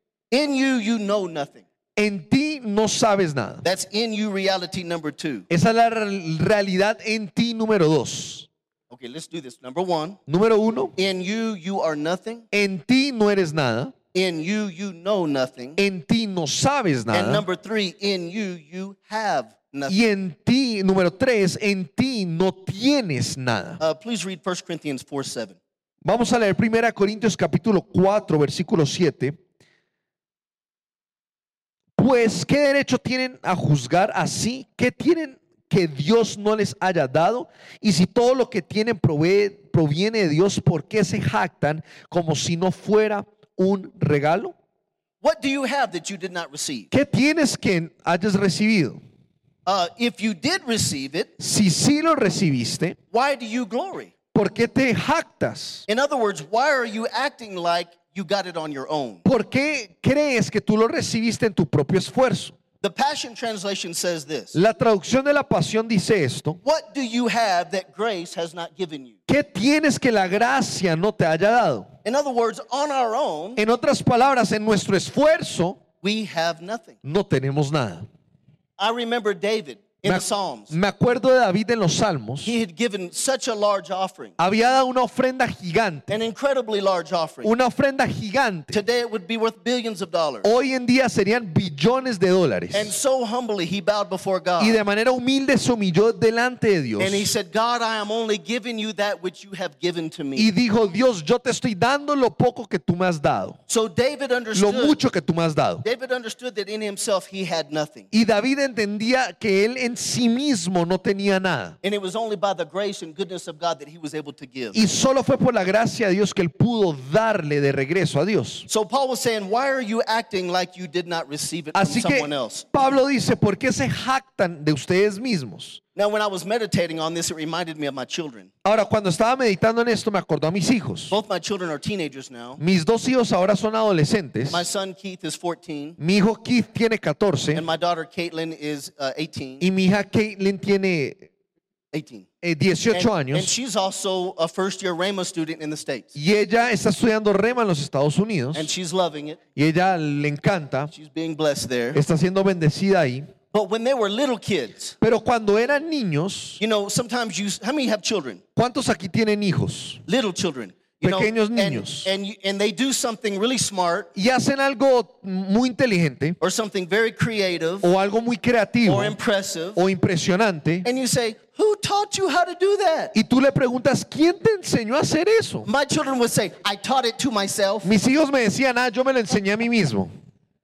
In you, you know nothing. En ti no sabes nada. That's in you reality number two. Esa es la re- realidad en ti número dos. Okay, let's do this. Number one, Número uno, in you, you are nothing. en ti no eres nada. In you, you know nothing. En ti no sabes And nada. number three, in you, you have nothing. Y en ti, número tres, en ti no tienes nada. Uh, please read First Corinthians four seven. Vamos a leer primera Corintios capítulo cuatro, versículo siete. Pues, ¿qué derecho tienen a juzgar así? ¿Qué tienen que Dios no les haya dado? Y si todo lo que tienen provee- proviene de Dios, ¿por qué se jactan como si no fuera un regalo? What do you have that you did not receive? ¿Qué tienes que hayas recibido? Uh, if you did receive it, Si sí lo recibiste, why do you glory? ¿por qué te jactas? In other words, why are you acting like you got it on your own? ¿Por qué crees que tú lo recibiste en tu propio esfuerzo? The Passion Translation says this. La traducción de la Pasión dice esto. What do you have that grace has not given you? ¿Qué tienes que la gracia no te haya dado? In other words, on our own, En otras palabras, en nuestro esfuerzo we have nothing. no tenemos nada. I remember David in Me, the Psalms. me acuerdo de David en los Salmos. He had given such a large offering, Había dado una ofrenda gigante. an incredibly large offering. Una ofrenda gigante. Today it would be worth billions of dollars. Hoy en día serían billones de And dólares. so humbly he bowed before God. Y de manera humilde se humilló delante de Dios. And he said, God, I am only giving you that which you have given to me. Y dijo, Dios, yo te estoy dando lo poco que tú me has dado. So David Lo understood. mucho que tú me has dado. David understood that in himself he had nothing. Y David entendía que él en sí mismo no tenía nada. And it was only by the grace and goodness of God that he was able to give. Y solo fue por la gracia de Dios que él pudo darle de regreso a Dios. So Paul was saying, why are you acting like you did not receive it from Así que someone else? Pablo dice, ¿por qué se jactan de ustedes mismos? Now, when I was meditating on this, it reminded me of my children. Ahora, cuando estaba meditando en esto, me acordó a mis hijos. Both my children are teenagers now. Mis dos hijos ahora son adolescentes. My son Keith is fourteen, Mi hijo Keith tiene catorce and my daughter Caitlin is uh, eighteen. y mi hija Caitlin tiene eighteen. eh, dieciocho And, and años. she's also a first-year Rhema student in the States. Y ella está estudiando Rema en los Estados Unidos. And she's loving it. Y ella le encanta. She's being blessed there. Está siendo bendecida ahí. But when they were little kids, Pero cuando eran niños, you know, sometimes you, how many have children? ¿cuántos aquí tienen hijos? Little children. You know, Pequeños and, niños. and, you- and they do something really smart Y hacen algo muy inteligente or something very creative o algo muy creativo or impressive. o impresionante. And you say, who taught you how to do that? Y tú le preguntas, ¿quién te enseñó a hacer eso? My children would say, I taught it to myself. Mis hijos me decían, ah, yo me lo enseñé a mí mismo.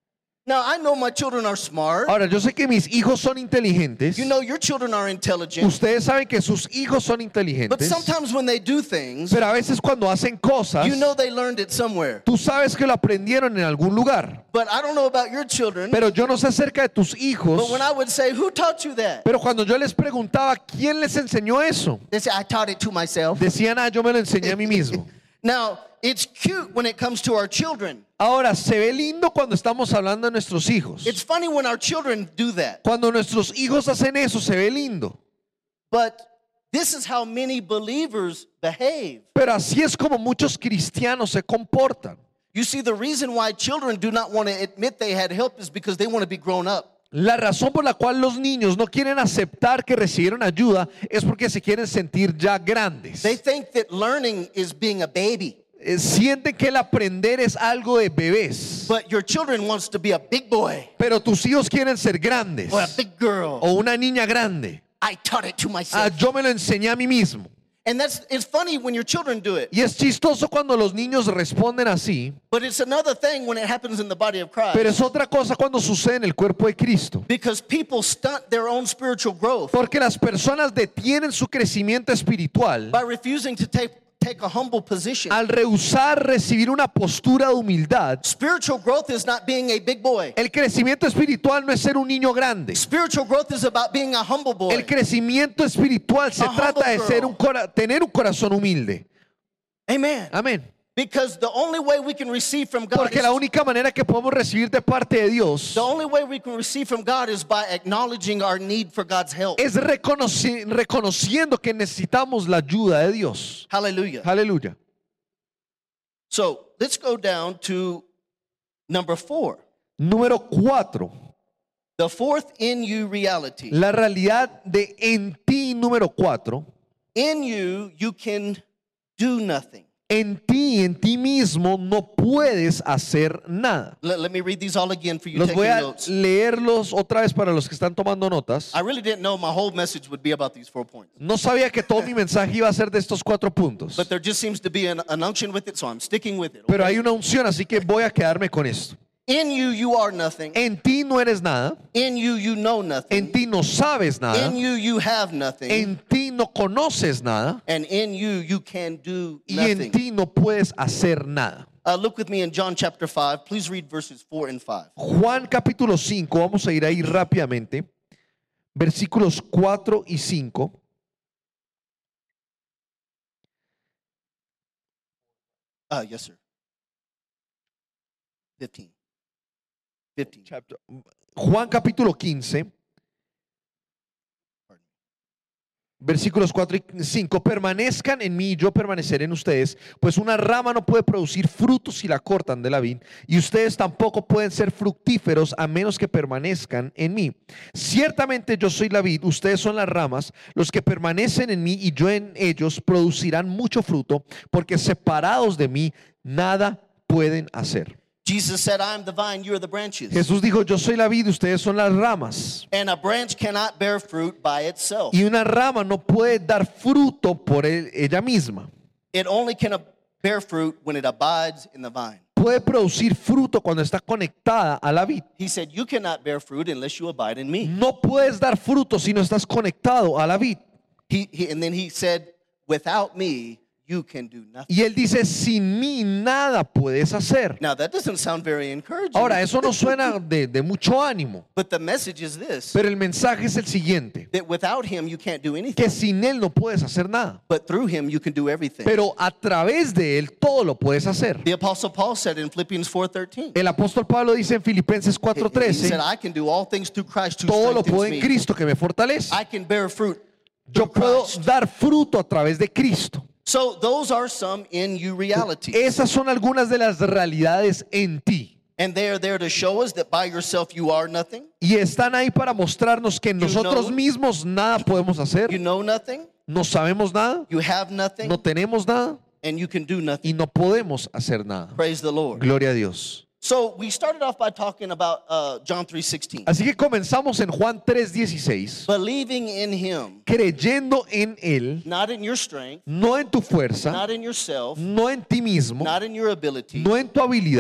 Now, I know my children are smart. Ahora, yo sé que mis hijos son inteligentes. You know your children are intelligent. Ustedes saben que sus hijos son But inteligentes. sometimes when they do things, Pero a veces cuando hacen cosas, you know they learned it somewhere. tú sabes que lo aprendieron en algún lugar. But I don't know about your children. Pero yo no sé acerca de tus hijos. But when I would say, who taught you that? Pero cuando yo les preguntaba quién les enseñó eso, They say, I taught it to myself. decían, ah, yo me lo enseñé a mí mismo. Now, it's cute when it comes to our children. Ahora, se ve lindo cuando estamos hablando de nuestros hijos. It's funny when our children do that. Cuando nuestros hijos hacen eso, se ve lindo. But this is how many believers behave. Pero así es como muchos cristianos se comportan. You see, the reason why children do not want to admit they had help is because they want to be grown up. La razón por la cual los niños no quieren aceptar que recibieron ayuda es porque se quieren sentir ya grandes. They think that learning is being a baby. Eh, Sienten que el aprender es algo de bebés. But your children wants to be a big boy Pero tus hijos quieren ser grandes. or a big girl. O una niña grande. I taught it to Ah, myself. yo me lo enseñé a mí mismo. And that's it's funny when your children do it. Y es chistoso cuando los niños responden así. But it's another thing when it happens in the body of Christ. Pero es otra cosa cuando sucede en el cuerpo de Cristo. Because people stunt their own spiritual growth Porque las personas detienen su crecimiento espiritual by refusing to take, take a humble position. al rehusar recibir una postura de humildad. Spiritual growth is not being a big boy. El crecimiento espiritual no es ser un niño grande. Spiritual growth is about being a humble boy. El crecimiento espiritual se A trata de humble ser girl. un cora- tener un corazón humilde. Amen. Amén. Because the only way we can receive from God Porque is, la única manera que podemos recibir de parte de Dios the only way we can receive from God is by acknowledging our need for God's help. es reconoci- reconociendo que necesitamos la ayuda de Dios. Hallelujah. Aleluya. So let's go down to number four. Número cuatro. The fourth in you reality. La realidad de en ti, número cuatro. In you, you can do nothing. En ti, en ti mismo, no puedes hacer nada. Let, let me read these all again for you Los taking voy a notes. leerlos otra vez para los que están tomando notas. I really didn't know my whole message would be about these four points. No sabía que todo mi mensaje iba a ser de estos cuatro puntos. But there just seems to be an, an unction with it, so I'm sticking with it. Pero okay? hay una unción, así que voy a quedarme con esto. In you, you are nothing. En ti no eres nada. In you, you know En nothing. ti no sabes nada. In you, you have nothing. En ti no conoces nada. And in you, you can do Y en nothing. ti no puedes hacer nada. Uh, look with me in John chapter five. Please read verses four and five. Juan capítulo cinco, vamos a ir ahí rápidamente. Versículos cuatro y cinco. Uh, yes, sir. fifteen. fifteen. Chapter- Juan capítulo quince, versículos cuatro y cinco. Permanezcan en mí y yo permaneceré en ustedes, pues una rama no puede producir frutos si la cortan de la vid, y ustedes tampoco pueden ser fructíferos a menos que permanezcan en mí. Ciertamente yo soy la vid, ustedes son las ramas. Los que permanecen en mí y yo en ellos producirán mucho fruto, porque separados de mí nada pueden hacer. Jesus said, I am the vine, you are the branches. Jesús dijo, yo soy la vid, ustedes son las ramas. And a branch cannot bear fruit by itself. Y una rama no puede dar fruto por el- ella misma. It only can ab- bear fruit when it abides in the vine. Puede producir fruto cuando está conectada a la vid. He said, you cannot bear fruit unless you abide in me. No puedes dar fruto si no estás conectado a la vid. He, he, and then he said, without me, you can do nothing. Y él dice, sin mí nada puedes hacer. Now, that doesn't sound very encouraging. Ahora, eso no suena de, de mucho ánimo, But the message is this, pero el mensaje es el siguiente, that without him, you can't do anything. que sin él no puedes hacer nada, But through him, you can do everything. pero a través de él todo lo puedes hacer. The Apostle Paul said in Philippians four thirteen, El apóstol Pablo dice en Filipenses he cuatro he trece, said, I can do all things through Christ who todo lo puedo strengthens en me. Cristo que me fortalece. I can bear fruit Yo through puedo Christ. dar fruto a través de Cristo. So those are some in you realities. Esas son algunas de las realidades en ti. And they are there to show us that by yourself you are nothing. Y están ahí para mostrarnos que nosotros know- mismos nada podemos hacer. You know nothing. No sabemos nada, You have nothing. no tenemos nada And you can do nothing. y no podemos hacer nada. Praise the Lord. Gloria a Dios. So we started off by talking about uh, John three sixteen. Así que comenzamos en Juan tres dieciséis, Believing in him, creyendo en Él, not in your strength, no en tu fuerza, not in yourself, no en ti mismo, not in your ability, no en tu habilidad,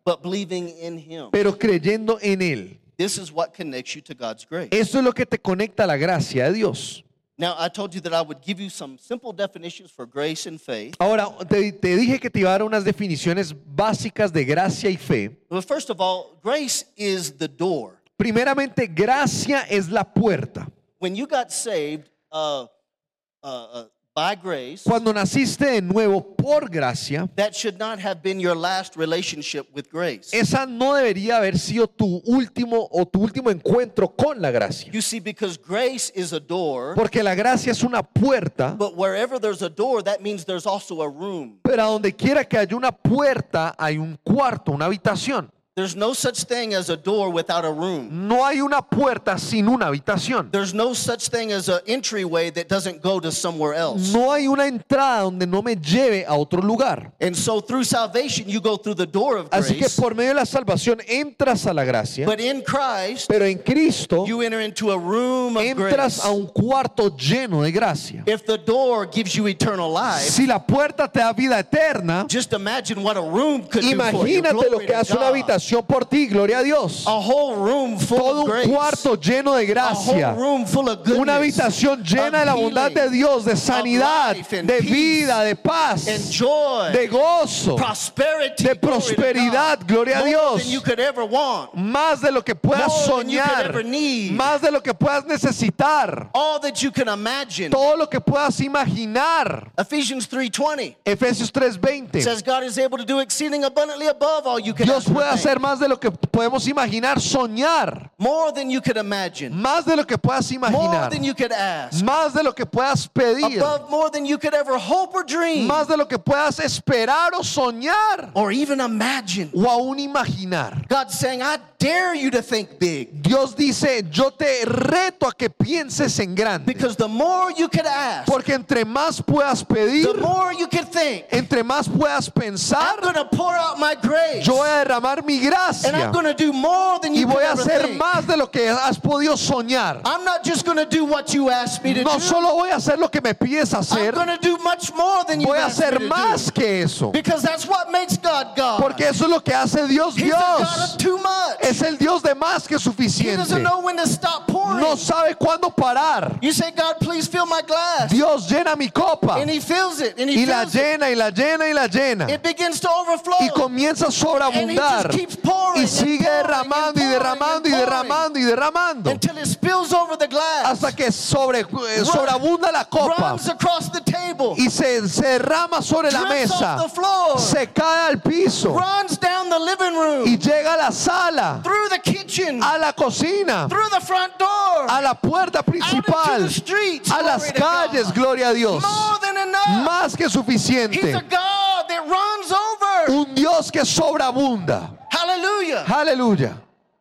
but believing in him. pero creyendo en Él. This is what connects you to God's grace. Eso es lo que te conecta a la gracia de Dios. Now, I told you that I would give you some simple definitions for grace and faith. Ahora, te, te dije que te iba a dar unas definiciones básicas de gracia y fe. But first of all, grace is the door. Primeramente, gracia es la puerta. When you got saved uh, uh, uh, by grace, Cuando naciste de nuevo por gracia, that should not have been your last relationship with grace. esa no debería haber sido tu último o tu último encuentro con la gracia. You see, because grace is a door, Porque la gracia es una puerta, but wherever there's a door, that means there's also a room. pero a donde quiera que haya una puerta, hay un cuarto, una habitación. There's no such thing as a door without a room. No hay una puerta sin una habitación. There's no such thing as an entryway that doesn't go to somewhere else. No hay una entrada donde no me lleve a otro lugar. And so through salvation, you go through the door of Así que grace. por medio de la salvación entras a la gracia, But in Christ, pero en Cristo you enter into a room of entras grace. a un cuarto lleno de gracia. If the door gives you eternal life, Si la puerta te da vida eterna, just imagine what a room could do for you. imagínate lo Glory que to hace una God. habitación por ti, gloria a Dios. A whole room full Todo of un grace. cuarto lleno de A gracia. whole room full of goodness. Una habitación llena de la of bondad de healing, Dios, de of sanidad, life and de peace, vida, de paz, and joy, de gozo, prosperity, de glory to prosperidad, God. gloria a More Dios. than you could ever want. más de lo que puedas More than you could soñar, ever need. más de lo que puedas necesitar, All that you can imagine. todo lo que puedas imaginar. Ephesians three twenty Efesios tres veinte. says God is able to do exceeding abundantly above all you can Dios ask or puede think. hacer más de lo que podemos imaginar, soñar, More than you could imagine. más de lo que puedas More imaginar, than you could ask. más de lo que puedas pedir, Above more than you could ever hope or dream. más de lo que puedas esperar o soñar Or even imagine. o aún imaginar. God's saying, I dare you to think big. Dios dice, yo te reto a que pienses en grande, Because the more you could ask, porque entre más puedas pedir, the more you could think. entre más puedas I'm pensar, going to pour out my grace. yo voy a derramar mi And gracia I'm going to do more than y you could voy a ever hacer think. más de lo que has podido soñar. I'm not just going to do what you asked me to No do. solo voy a hacer lo que me pides I'm hacer, going to do much more than you voy a asked me hacer to más do. que eso. Because that's what makes God God. Porque eso es lo que hace Dios. He's a God Dios of too much. es el Dios de más que He suficiente. doesn't know when to stop pouring. No sabe cuándo parar. You say, God, please fill my glass. Dios llena mi copa And he fills it. And he y la fills it. llena y la llena y la llena It begins to overflow. y comienza a And he just sobreabundar keeps pouring y and sigue pouring derramando and y pouring derramando and y pouring derramando y derramando until it spills over the glass. hasta que sobre, eh, sobreabunda la copa Runs across the table. y se, se derrama sobre la Drips mesa, off the floor. se cae al piso Runs down the living room. y llega a la sala, Through the kitchen. a la cocina, Through the front door. a la puerta Out into principal, the streets. a las Glory to calles, God. gloria a Dios. More than enough. Más que He's suficiente. a God that runs over. Un Dios que sobreabunda. Hallelujah. Aleluya.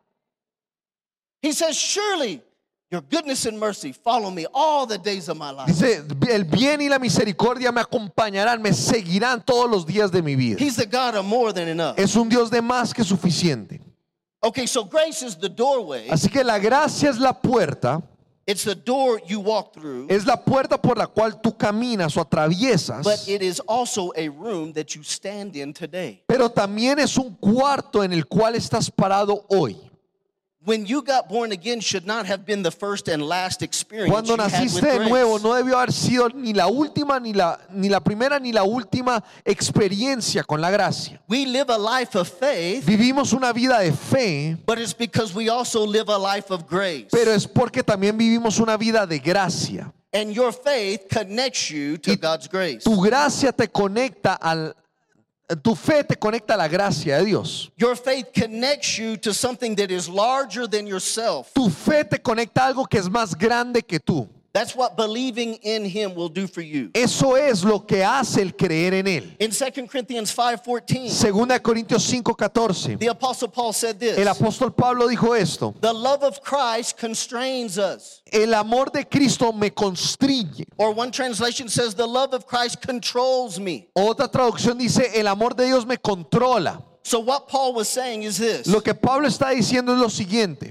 He says, surely your goodness and mercy follow me all the days of my life. Dice, el bien y la misericordia me acompañarán, me seguirán todos los días de mi vida. He's the God of more than enough. Es un Dios de más que suficiente. Okay, so grace is the doorway. Así que la gracia es la puerta, It's the door you walk through, es la puerta por la cual tú caminas o atraviesas, but it is also a room that you stand in today. pero también es un cuarto en el cual estás parado hoy. When you got born again should not have been the first and last experience Cuando you had with naciste de grace. nuevo no debió haber sido ni la última, ni la, ni la primera, ni la última experiencia con la gracia. We live a life of faith, Vivimos una vida de fe, but it's because we also live a life of grace. pero es porque también vivimos una vida de gracia. And your faith connects you to Y God's grace. Tu gracia te conecta al, tu fe te conecta a la gracia de Dios. Your faith connects you to something that is larger than yourself. Tu fe te conecta a algo que es más grande que tú. That's what believing in him will do for you. Eso es lo que hace el creer en él. In Second Corinthians five fourteen, Segunda de Corintios cinco catorce. the Apostle Paul said this: El apóstol Pablo dijo esto: the love of Christ constrains us. el amor de Cristo me constriñe. Or one translation says, the love of Christ controls me. Otra traducción dice, el amor de Dios me controla. So what Paul was saying is this: Lo que Pablo está diciendo es lo siguiente: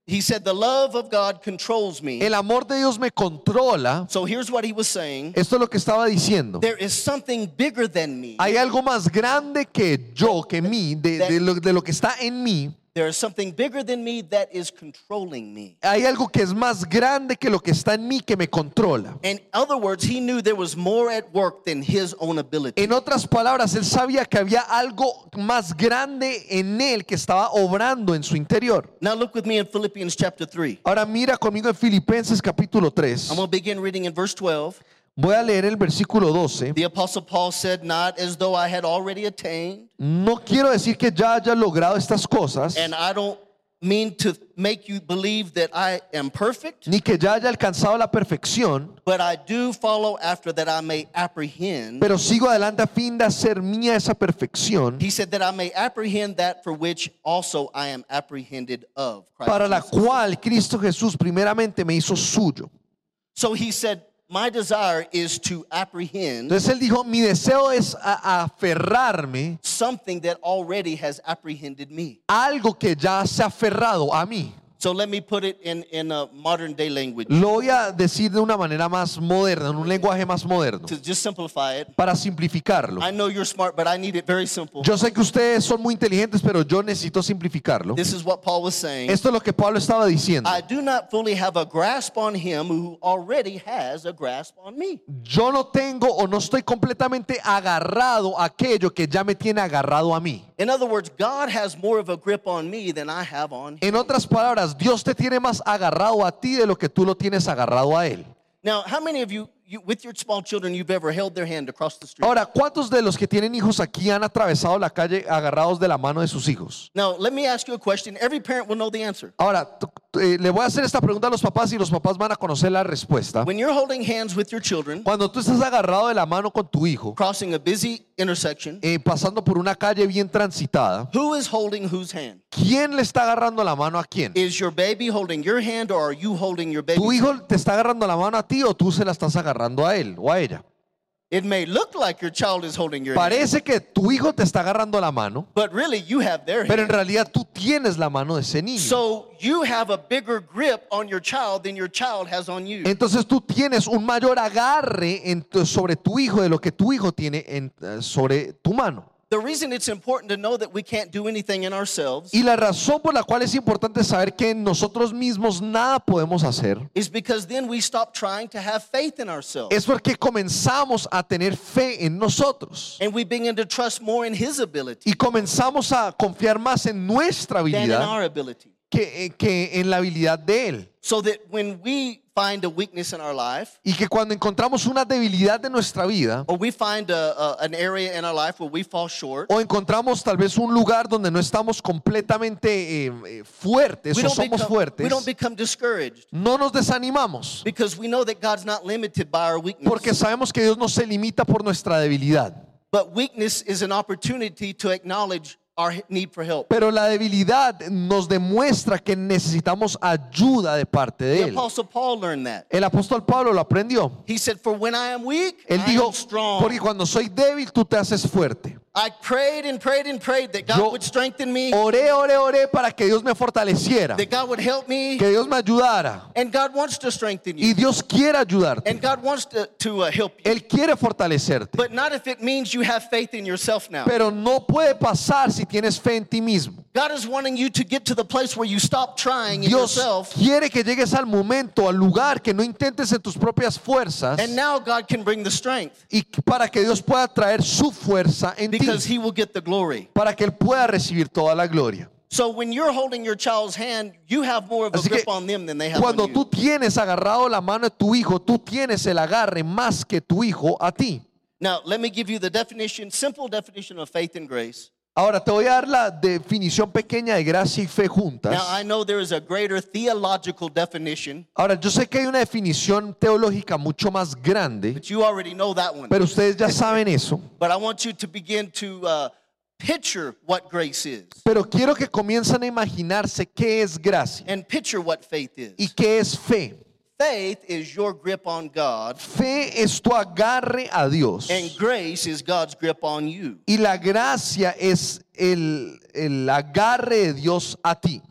He said, the love of God controls me. El amor de Dios me controla. So here's what he was saying. Esto es lo que estaba diciendo. There is something bigger than me. Hay algo más grande que yo, que mí, de, de, lo, de lo que está en mí. There is something bigger than me that is controlling me. Hay algo que es más grande que lo que está en mí que me controla. In other words, he knew there was more at work than his own ability. En otras palabras, él sabía que había algo más grande en él que estaba obrando en su interior. Now look with me in Philippians chapter three. Ahora mira conmigo en Filipenses capítulo tres. I'm going to begin reading in verse twelve. Voy a leer el versículo doce. The apostle Paul said, not as though I had already attained. No quiero decir que ya haya logrado estas cosas, And I don't mean to make you believe that I am perfect, ni que ya haya alcanzado la perfección, but I do follow after that I may apprehend. pero sigo adelante a fin de hacer mía esa perfección, He said that I may apprehend that for which also I am apprehended of. Christ para la Jesus. cual Cristo Jesús primeramente me hizo suyo. So he said, my desire is to apprehend Entonces él dijo, mi deseo es a- aferrarme something that already has apprehended me. a algo que ya se ha aferrado a mí. So let me put it in, in a modern day language Lo voy a decir de una manera más moderna, en un lenguaje más moderno, to just simplify it. para simplificarlo. I know you're smart, but I need it very simple. Yo sé que ustedes son muy inteligentes, pero yo necesito simplificarlo. This is what Paul was saying. Esto es lo que Pablo estaba diciendo. I do not fully have a grasp on him who already has a grasp on me. Yo no tengo o no estoy completamente agarrado a aquello que ya me tiene agarrado a mí. In other words, God has more of a grip on me than I have on him. En otras palabras, Dios te tiene más agarrado a ti de lo que tú lo tienes agarrado a Él. Now, how many of you, you with your small children, you've ever held their hand across the street? Ahora, ¿cuántos de los que tienen hijos aquí han atravesado la calle agarrados de la mano de sus hijos? Now, let me ask you a question. Every parent will know the answer. Ahora, tú- tú, eh, le voy a hacer esta pregunta a los papás y los papás van a conocer la respuesta. When you're holding hands with your children, Cuando tú estás agarrado de la mano con tu hijo, crossing a busy intersection, eh, pasando por una calle bien transitada, who is holding whose hand? ¿quién le está agarrando la mano a quién? Is your baby holding your hand or are you holding your baby's ¿Tu hand? hijo te está agarrando la mano a ti o tú se la estás agarrando a él o a ella? It may look like your child is holding your hand, Parece que tu hijo te está agarrando la mano, but really you have their pero en hand. realidad tú tienes la mano de ese niño. So you have a bigger grip on your child than your child has on you. Entonces tú tienes un mayor agarre en tu- sobre tu hijo de lo que tu hijo tiene en- eh, sobre tu mano. The reason it's important to know that we can't do anything in ourselves Y la razón por la cual es importante saber que nosotros mismos nada podemos hacer is because then we stop trying to have faith in ourselves. es porque comenzamos a tener fe en nosotros And we begin to trust more in His ability y comenzamos a confiar más en nuestra than in habilidad our ability. que, eh, que en la habilidad de Él. So that when we find a weakness in our life, Y que cuando encontramos una debilidad de nuestra vida or we find a, a, an area in our life where we fall short, o encontramos tal vez un lugar donde no estamos completamente eh, eh, fuertes we o don't, somos become, fuertes, we don't become discouraged no nos desanimamos because we know that God's not limited by our weakness. porque sabemos que Dios no se limita por nuestra debilidad. But weakness is an opportunity to acknowledge our need for help. Pero la debilidad nos demuestra que necesitamos ayuda de parte de The Él. Apostle Paul learned that. El apóstol Pablo lo aprendió. He said, for when I am weak, Él I dijo, am strong. porque cuando soy débil tú te haces fuerte. I prayed and prayed and prayed that God Yo would strengthen me, Oré, oré, oré para que Dios me fortaleciera, that God would help me, que Dios me ayudara. and God wants to strengthen Y you, Dios quiere ayudarte. and God wants to, to uh, help you. Él quiere fortalecerte. But not if it means you have faith in yourself now. Pero no puede pasar si tienes fe en ti mismo. God is wanting you to get to the place where you stop trying in Dios yourself, quiere que llegues al momento, al lugar, que no intentes en tus propias fuerzas and now God can bring the strength y para que Dios pueda traer su fuerza en ti, because He will get the glory. para que Él pueda recibir toda la gloria. So when you're holding your child's hand, you have more of a Así grip que on them than they have cuando on tú you. tienes agarrado la mano de tu hijo, tú tienes el agarre más que tu hijo a ti. Now, let me give you the definition, simple definition of faith and grace. Ahora te voy a dar la definición pequeña de gracia y fe juntas. Now, I know there is a greater theological definition, Ahora yo sé que hay una definición teológica mucho más grande, but you already know that one. pero ustedes ya saben eso. But I want you to begin to uh, picture what grace is Pero quiero que comiencen a imaginarse qué es gracia and picture what faith y is. qué es fe. Faith is your grip on God, Fe es tu agarre a Dios and grace is God's grip on you. y la gracia es el, el agarre de Dios a ti.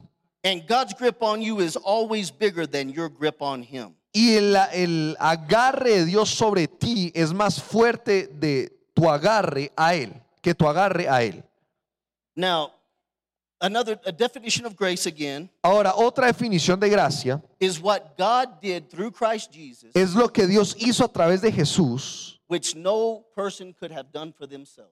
And God's grip on you is always bigger than your grip on him. Y el, el agarre de Dios sobre ti es más fuerte de tu agarre a Él, que tu agarre a Él. Now, another a definition of grace again Ahora, otra definición de gracia is what God did through Christ Jesus, es lo que Dios hizo a través de Jesús. which no person could have done for themselves.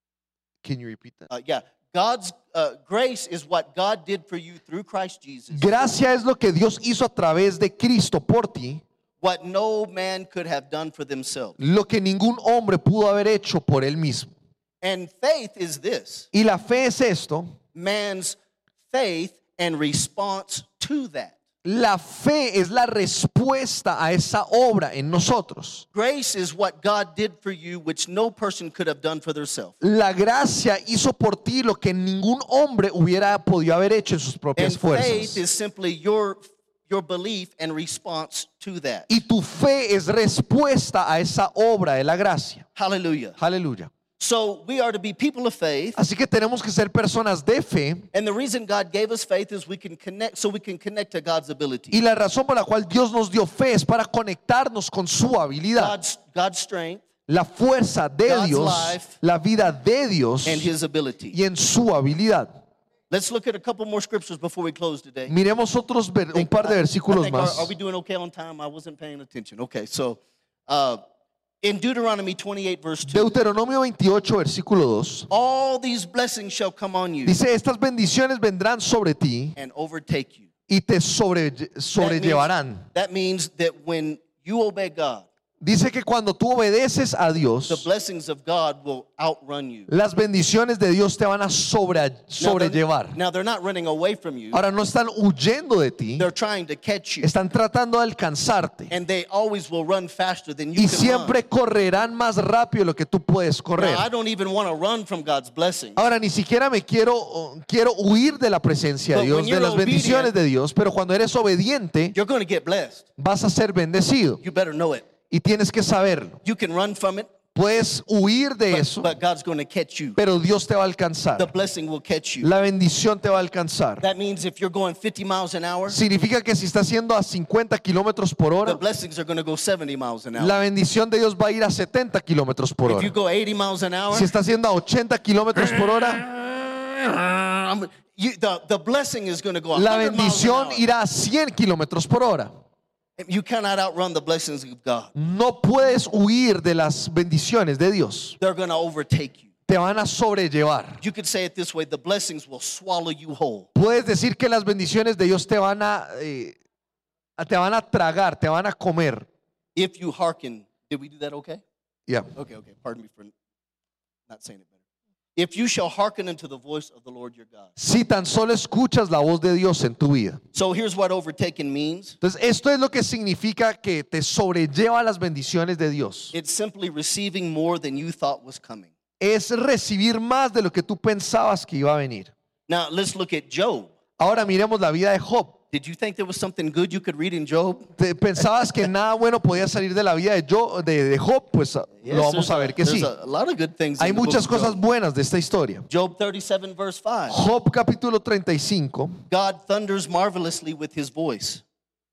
Can you repeat that? Uh, yeah, God's uh, grace is what God did for you through Christ Jesus, Gracia es lo que Dios hizo a través de Cristo por ti, what no man could have done for themselves. lo que ningún hombre pudo haber hecho por él mismo. And faith is this, Y la fe es esto. man's faith and response to that. La fe es la respuesta a esa obra en nosotros. Grace is what God did for you, which no person could have done for themselves. La gracia hizo por ti lo que ningún hombre hubiera podido haber hecho en sus propias And faith fuerzas. is simply your, your belief and response to that. Y tu fe es respuesta a esa obra de la gracia. Hallelujah. Aleluya. So we are to be people of faith. Así que tenemos que ser personas de fe. And the reason God gave us faith is we can connect, so we can connect to God's ability. Y la razón por la cual Dios nos dio fe es para conectarnos con su habilidad. God's, God's strength La fuerza de God's Dios, life, la vida de Dios and His ability. y en su habilidad. Let's look at a couple more scriptures before we close today. Miremos otros ver- un par de I- I versículos think, are, más. are we doing okay on time? I wasn't paying attention. Okay, so uh, in Deuteronomy twenty-eight, verse two, Deuteronomio veintiocho, versículo dos. all these blessings shall come on you Dice, estas bendiciones vendrán sobre ti and overtake you. y te sobre, That means- sobrellevarán. That means that when you obey God, Dice que cuando tú obedeces a the Dios, blessings of God will outrun you. las bendiciones de Dios te van a sobre, Now, they're- sobrellevar. Now they're not running away from you. Ahora no están huyendo de ti, They're trying to catch you. están tratando de alcanzarte. And they always will run faster than you Y can siempre run. correrán más rápido de lo que tú puedes correr. Now, I don't even want to run from God's blessings. Ahora ni siquiera me quiero quiero huir de la presencia de But Dios, when de you're las bendiciones obedient, de Dios, pero cuando eres obediente You're going to get blessed. vas a ser bendecido You better know it. y tienes que saberlo. You can run from it, Puedes huir de but, eso, but God's going to catch you. pero Dios te va a The alcanzar. blessing will catch you. La bendición te va a alcanzar. That means if you're going fifty miles an hour, Significa que si estás yendo a cincuenta kilómetros por the hora, blessings are going to go seventy miles an la hour. bendición de Dios va a ir a setenta kilómetros por If you hora. go eighty miles an hour, Si estás yendo a ochenta kilómetros por hora, um, you, the, the blessing is going to go one la hundred miles an bendición hour. irá a cien kilómetros por hora. You cannot outrun the blessings of God. No puedes huir de las bendiciones de Dios. They're going to overtake you. Te van a sobrellevar. You could say it this way, the blessings will swallow you whole. Puedes decir que las bendiciones de Dios te van a, eh, te van a tragar, te van a comer. If you hearken, did we do that okay? Ya. Okay, okay. Pardon me for not saying it better. If you shall hearken unto the voice of the Lord your God. Si tan solo escuchas la voz de Dios en tu vida. So here's what overtaken means. Entonces, esto es lo que significa que te sobrelleva las bendiciones de Dios. It's simply receiving more than you thought was coming. Es recibir más de lo que tú pensabas que iba a venir. Now let's look at Job. Ahora miremos la vida de Job. Did you think there was something good you could read in Job? ¿Te- ¿Pensabas que nada bueno podía salir de la vida de, Job, de, de Job? Pues Yes, lo vamos there's a ver que there's sí. a, a lot of good things Hay in the book muchas of cosas Job. buenas de esta historia. Job thirty-seven verse five. Job capítulo treinta y cinco. God thunders marvelously with his voice.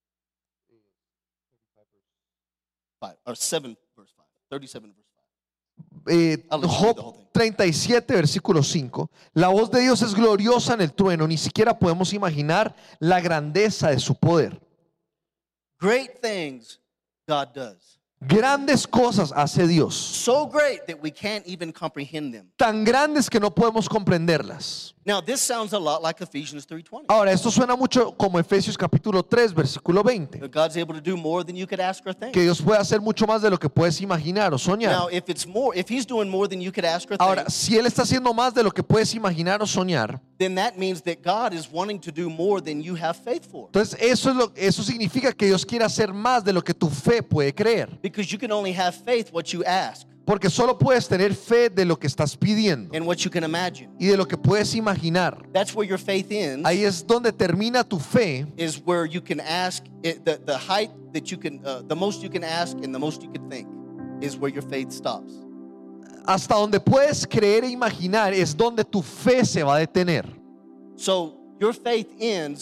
Five, or seven verse five. thirty-seven verse five. Eh, I'll let you read the whole Job thing. treinta y siete, versículo cinco. La voz de Dios es gloriosa en el trueno. Ni siquiera podemos imaginar la grandeza de su poder. Great things God does. Grandes cosas hace Dios. So great that we can't even comprehend them. Tan grandes que no podemos comprenderlas. Now this sounds a lot like Ephesians three twenty. Ahora, esto suena mucho como Efesios capítulo tres, versículo veinte. That God's able to do more than you could ask or think. Que Dios puede hacer mucho más de lo que puedes imaginar o soñar. Now if it's more, if he's doing more than you could ask or Ahora, think, si Él está haciendo más de lo que puedes imaginar o soñar, then that means that God is wanting to do more than you have faith for. entonces eso, es lo, eso significa que Dios quiere hacer más de lo que tu fe puede creer. Because you can only have faith what you ask Porque solo puedes tener fe de lo que estás pidiendo and what you can imagine. y de lo que puedes imaginar. That's where your faith ends. Ahí es donde termina tu fe, Is where you can ask it, the the height that you can, uh, the most you can ask and the most you can think, is where your faith stops. hasta donde puedes creer e imaginar es donde tu fe se va a detener. So your faith ends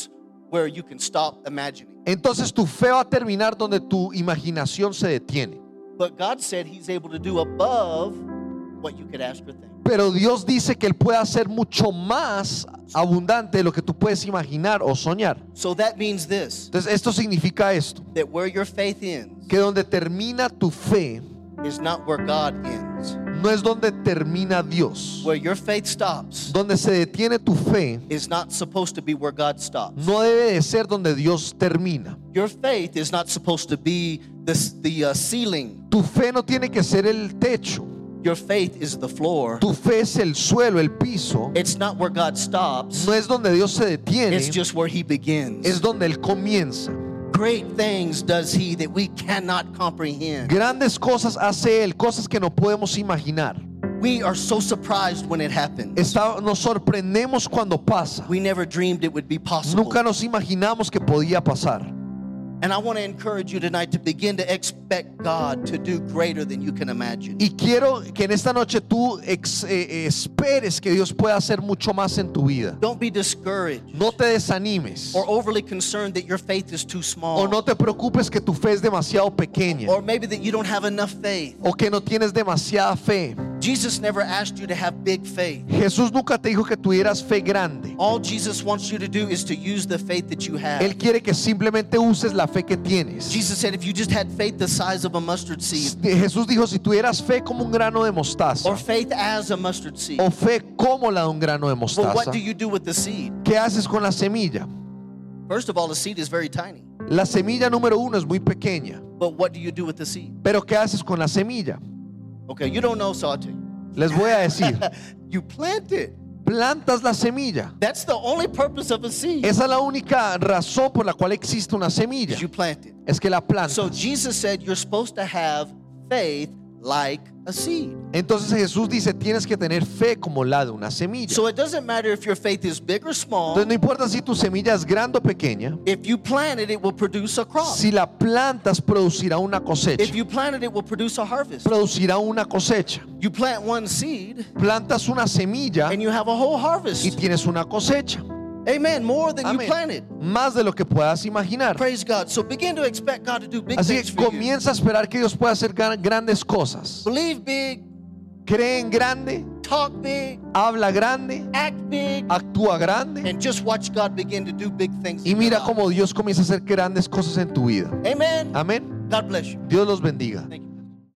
where you can stop imagining. Entonces tu fe va a terminar donde tu imaginación se detiene. But God said He's able to do above what you could ask or think. Pero Dios dice que Él puede hacer mucho más abundante de lo que tú puedes imaginar o soñar. So that means this, Entonces esto significa esto, that where your faith ends que donde termina tu fe is not where God ends. no es donde termina Dios. Where your faith stops Donde se detiene tu fe is not supposed to be where God stops. no debe de ser donde Dios termina. Your faith is not supposed to be the, the uh, ceiling. Tu fe no tiene que ser el techo. Your faith is the floor. Tu fe es el suelo, el piso. It's not where God stops. No es donde Dios se detiene, It's just where He begins. es donde Él comienza. Great things does He that we cannot comprehend. Grandes cosas hace Él, cosas que no podemos imaginar. We are so surprised when it happens. Está- nos sorprendemos cuando pasa. We never dreamed it would be possible. Nunca nos imaginamos que podía pasar. And I want to encourage you tonight to begin to expect God to do greater than you can imagine. Y quiero que en esta noche tú ex- eh, esperes que Dios pueda hacer mucho más en tu vida. Don't be discouraged No te desanimes. or overly concerned that your faith is too small. O no te preocupes que tu fe es demasiado pequeña. Or maybe that you don't have enough faith. O que no tienes demasiada fe. Jesus never asked you to have big faith. Jesús nunca te dijo que tuvieras fe grande. All Jesus wants you to do is to use the faith that you have. Él quiere que simplemente uses la fe que tienes. Jesus said if you just had faith the size of a mustard seed, Jesús dijo, si tuvieras fe como un grano de mostaza, or faith as a mustard seed, o fe como la de un grano de well, mostaza, what do you do with the seed? ¿qué haces con la semilla? First of all, the seed is very tiny. La semilla número uno es muy pequeña, But what do you do with the seed? pero ¿qué haces con la semilla? Okay, you don't know, so I'll tell you. Les voy a decir, You plant it. plantas la semilla. That's the only purpose of a seed. Esa es la única razón por la cual existe una semilla, Is you plant it. es que la plantas. So Jesus said you're supposed to have faith like a seed. Entonces Jesús dice, tienes que tener fe como la de una semilla. So it doesn't matter if your faith is big or small. Entonces no importa si tu semilla es grande o pequeña, If you plant it, it will produce a crop. si la plantas producirá una cosecha. If you plant it, it will produce a harvest. Producirá una cosecha. You plant one seed Plantas una semilla and you have a whole y harvest. tienes una cosecha. Amen. More than you Amén. planted. Más de lo que puedas imaginar. Praise God. So begin to expect God to do big Así things que for you. comienza a esperar que Dios pueda hacer gran- grandes cosas. Believe big, Cree en grande, talk big, habla grande, act big, actúa grande and just watch God begin to do big things. y in your mira life. cómo Dios comienza a hacer grandes cosas en tu vida. Amen. Amén. God bless you. Dios los bendiga. Thank you.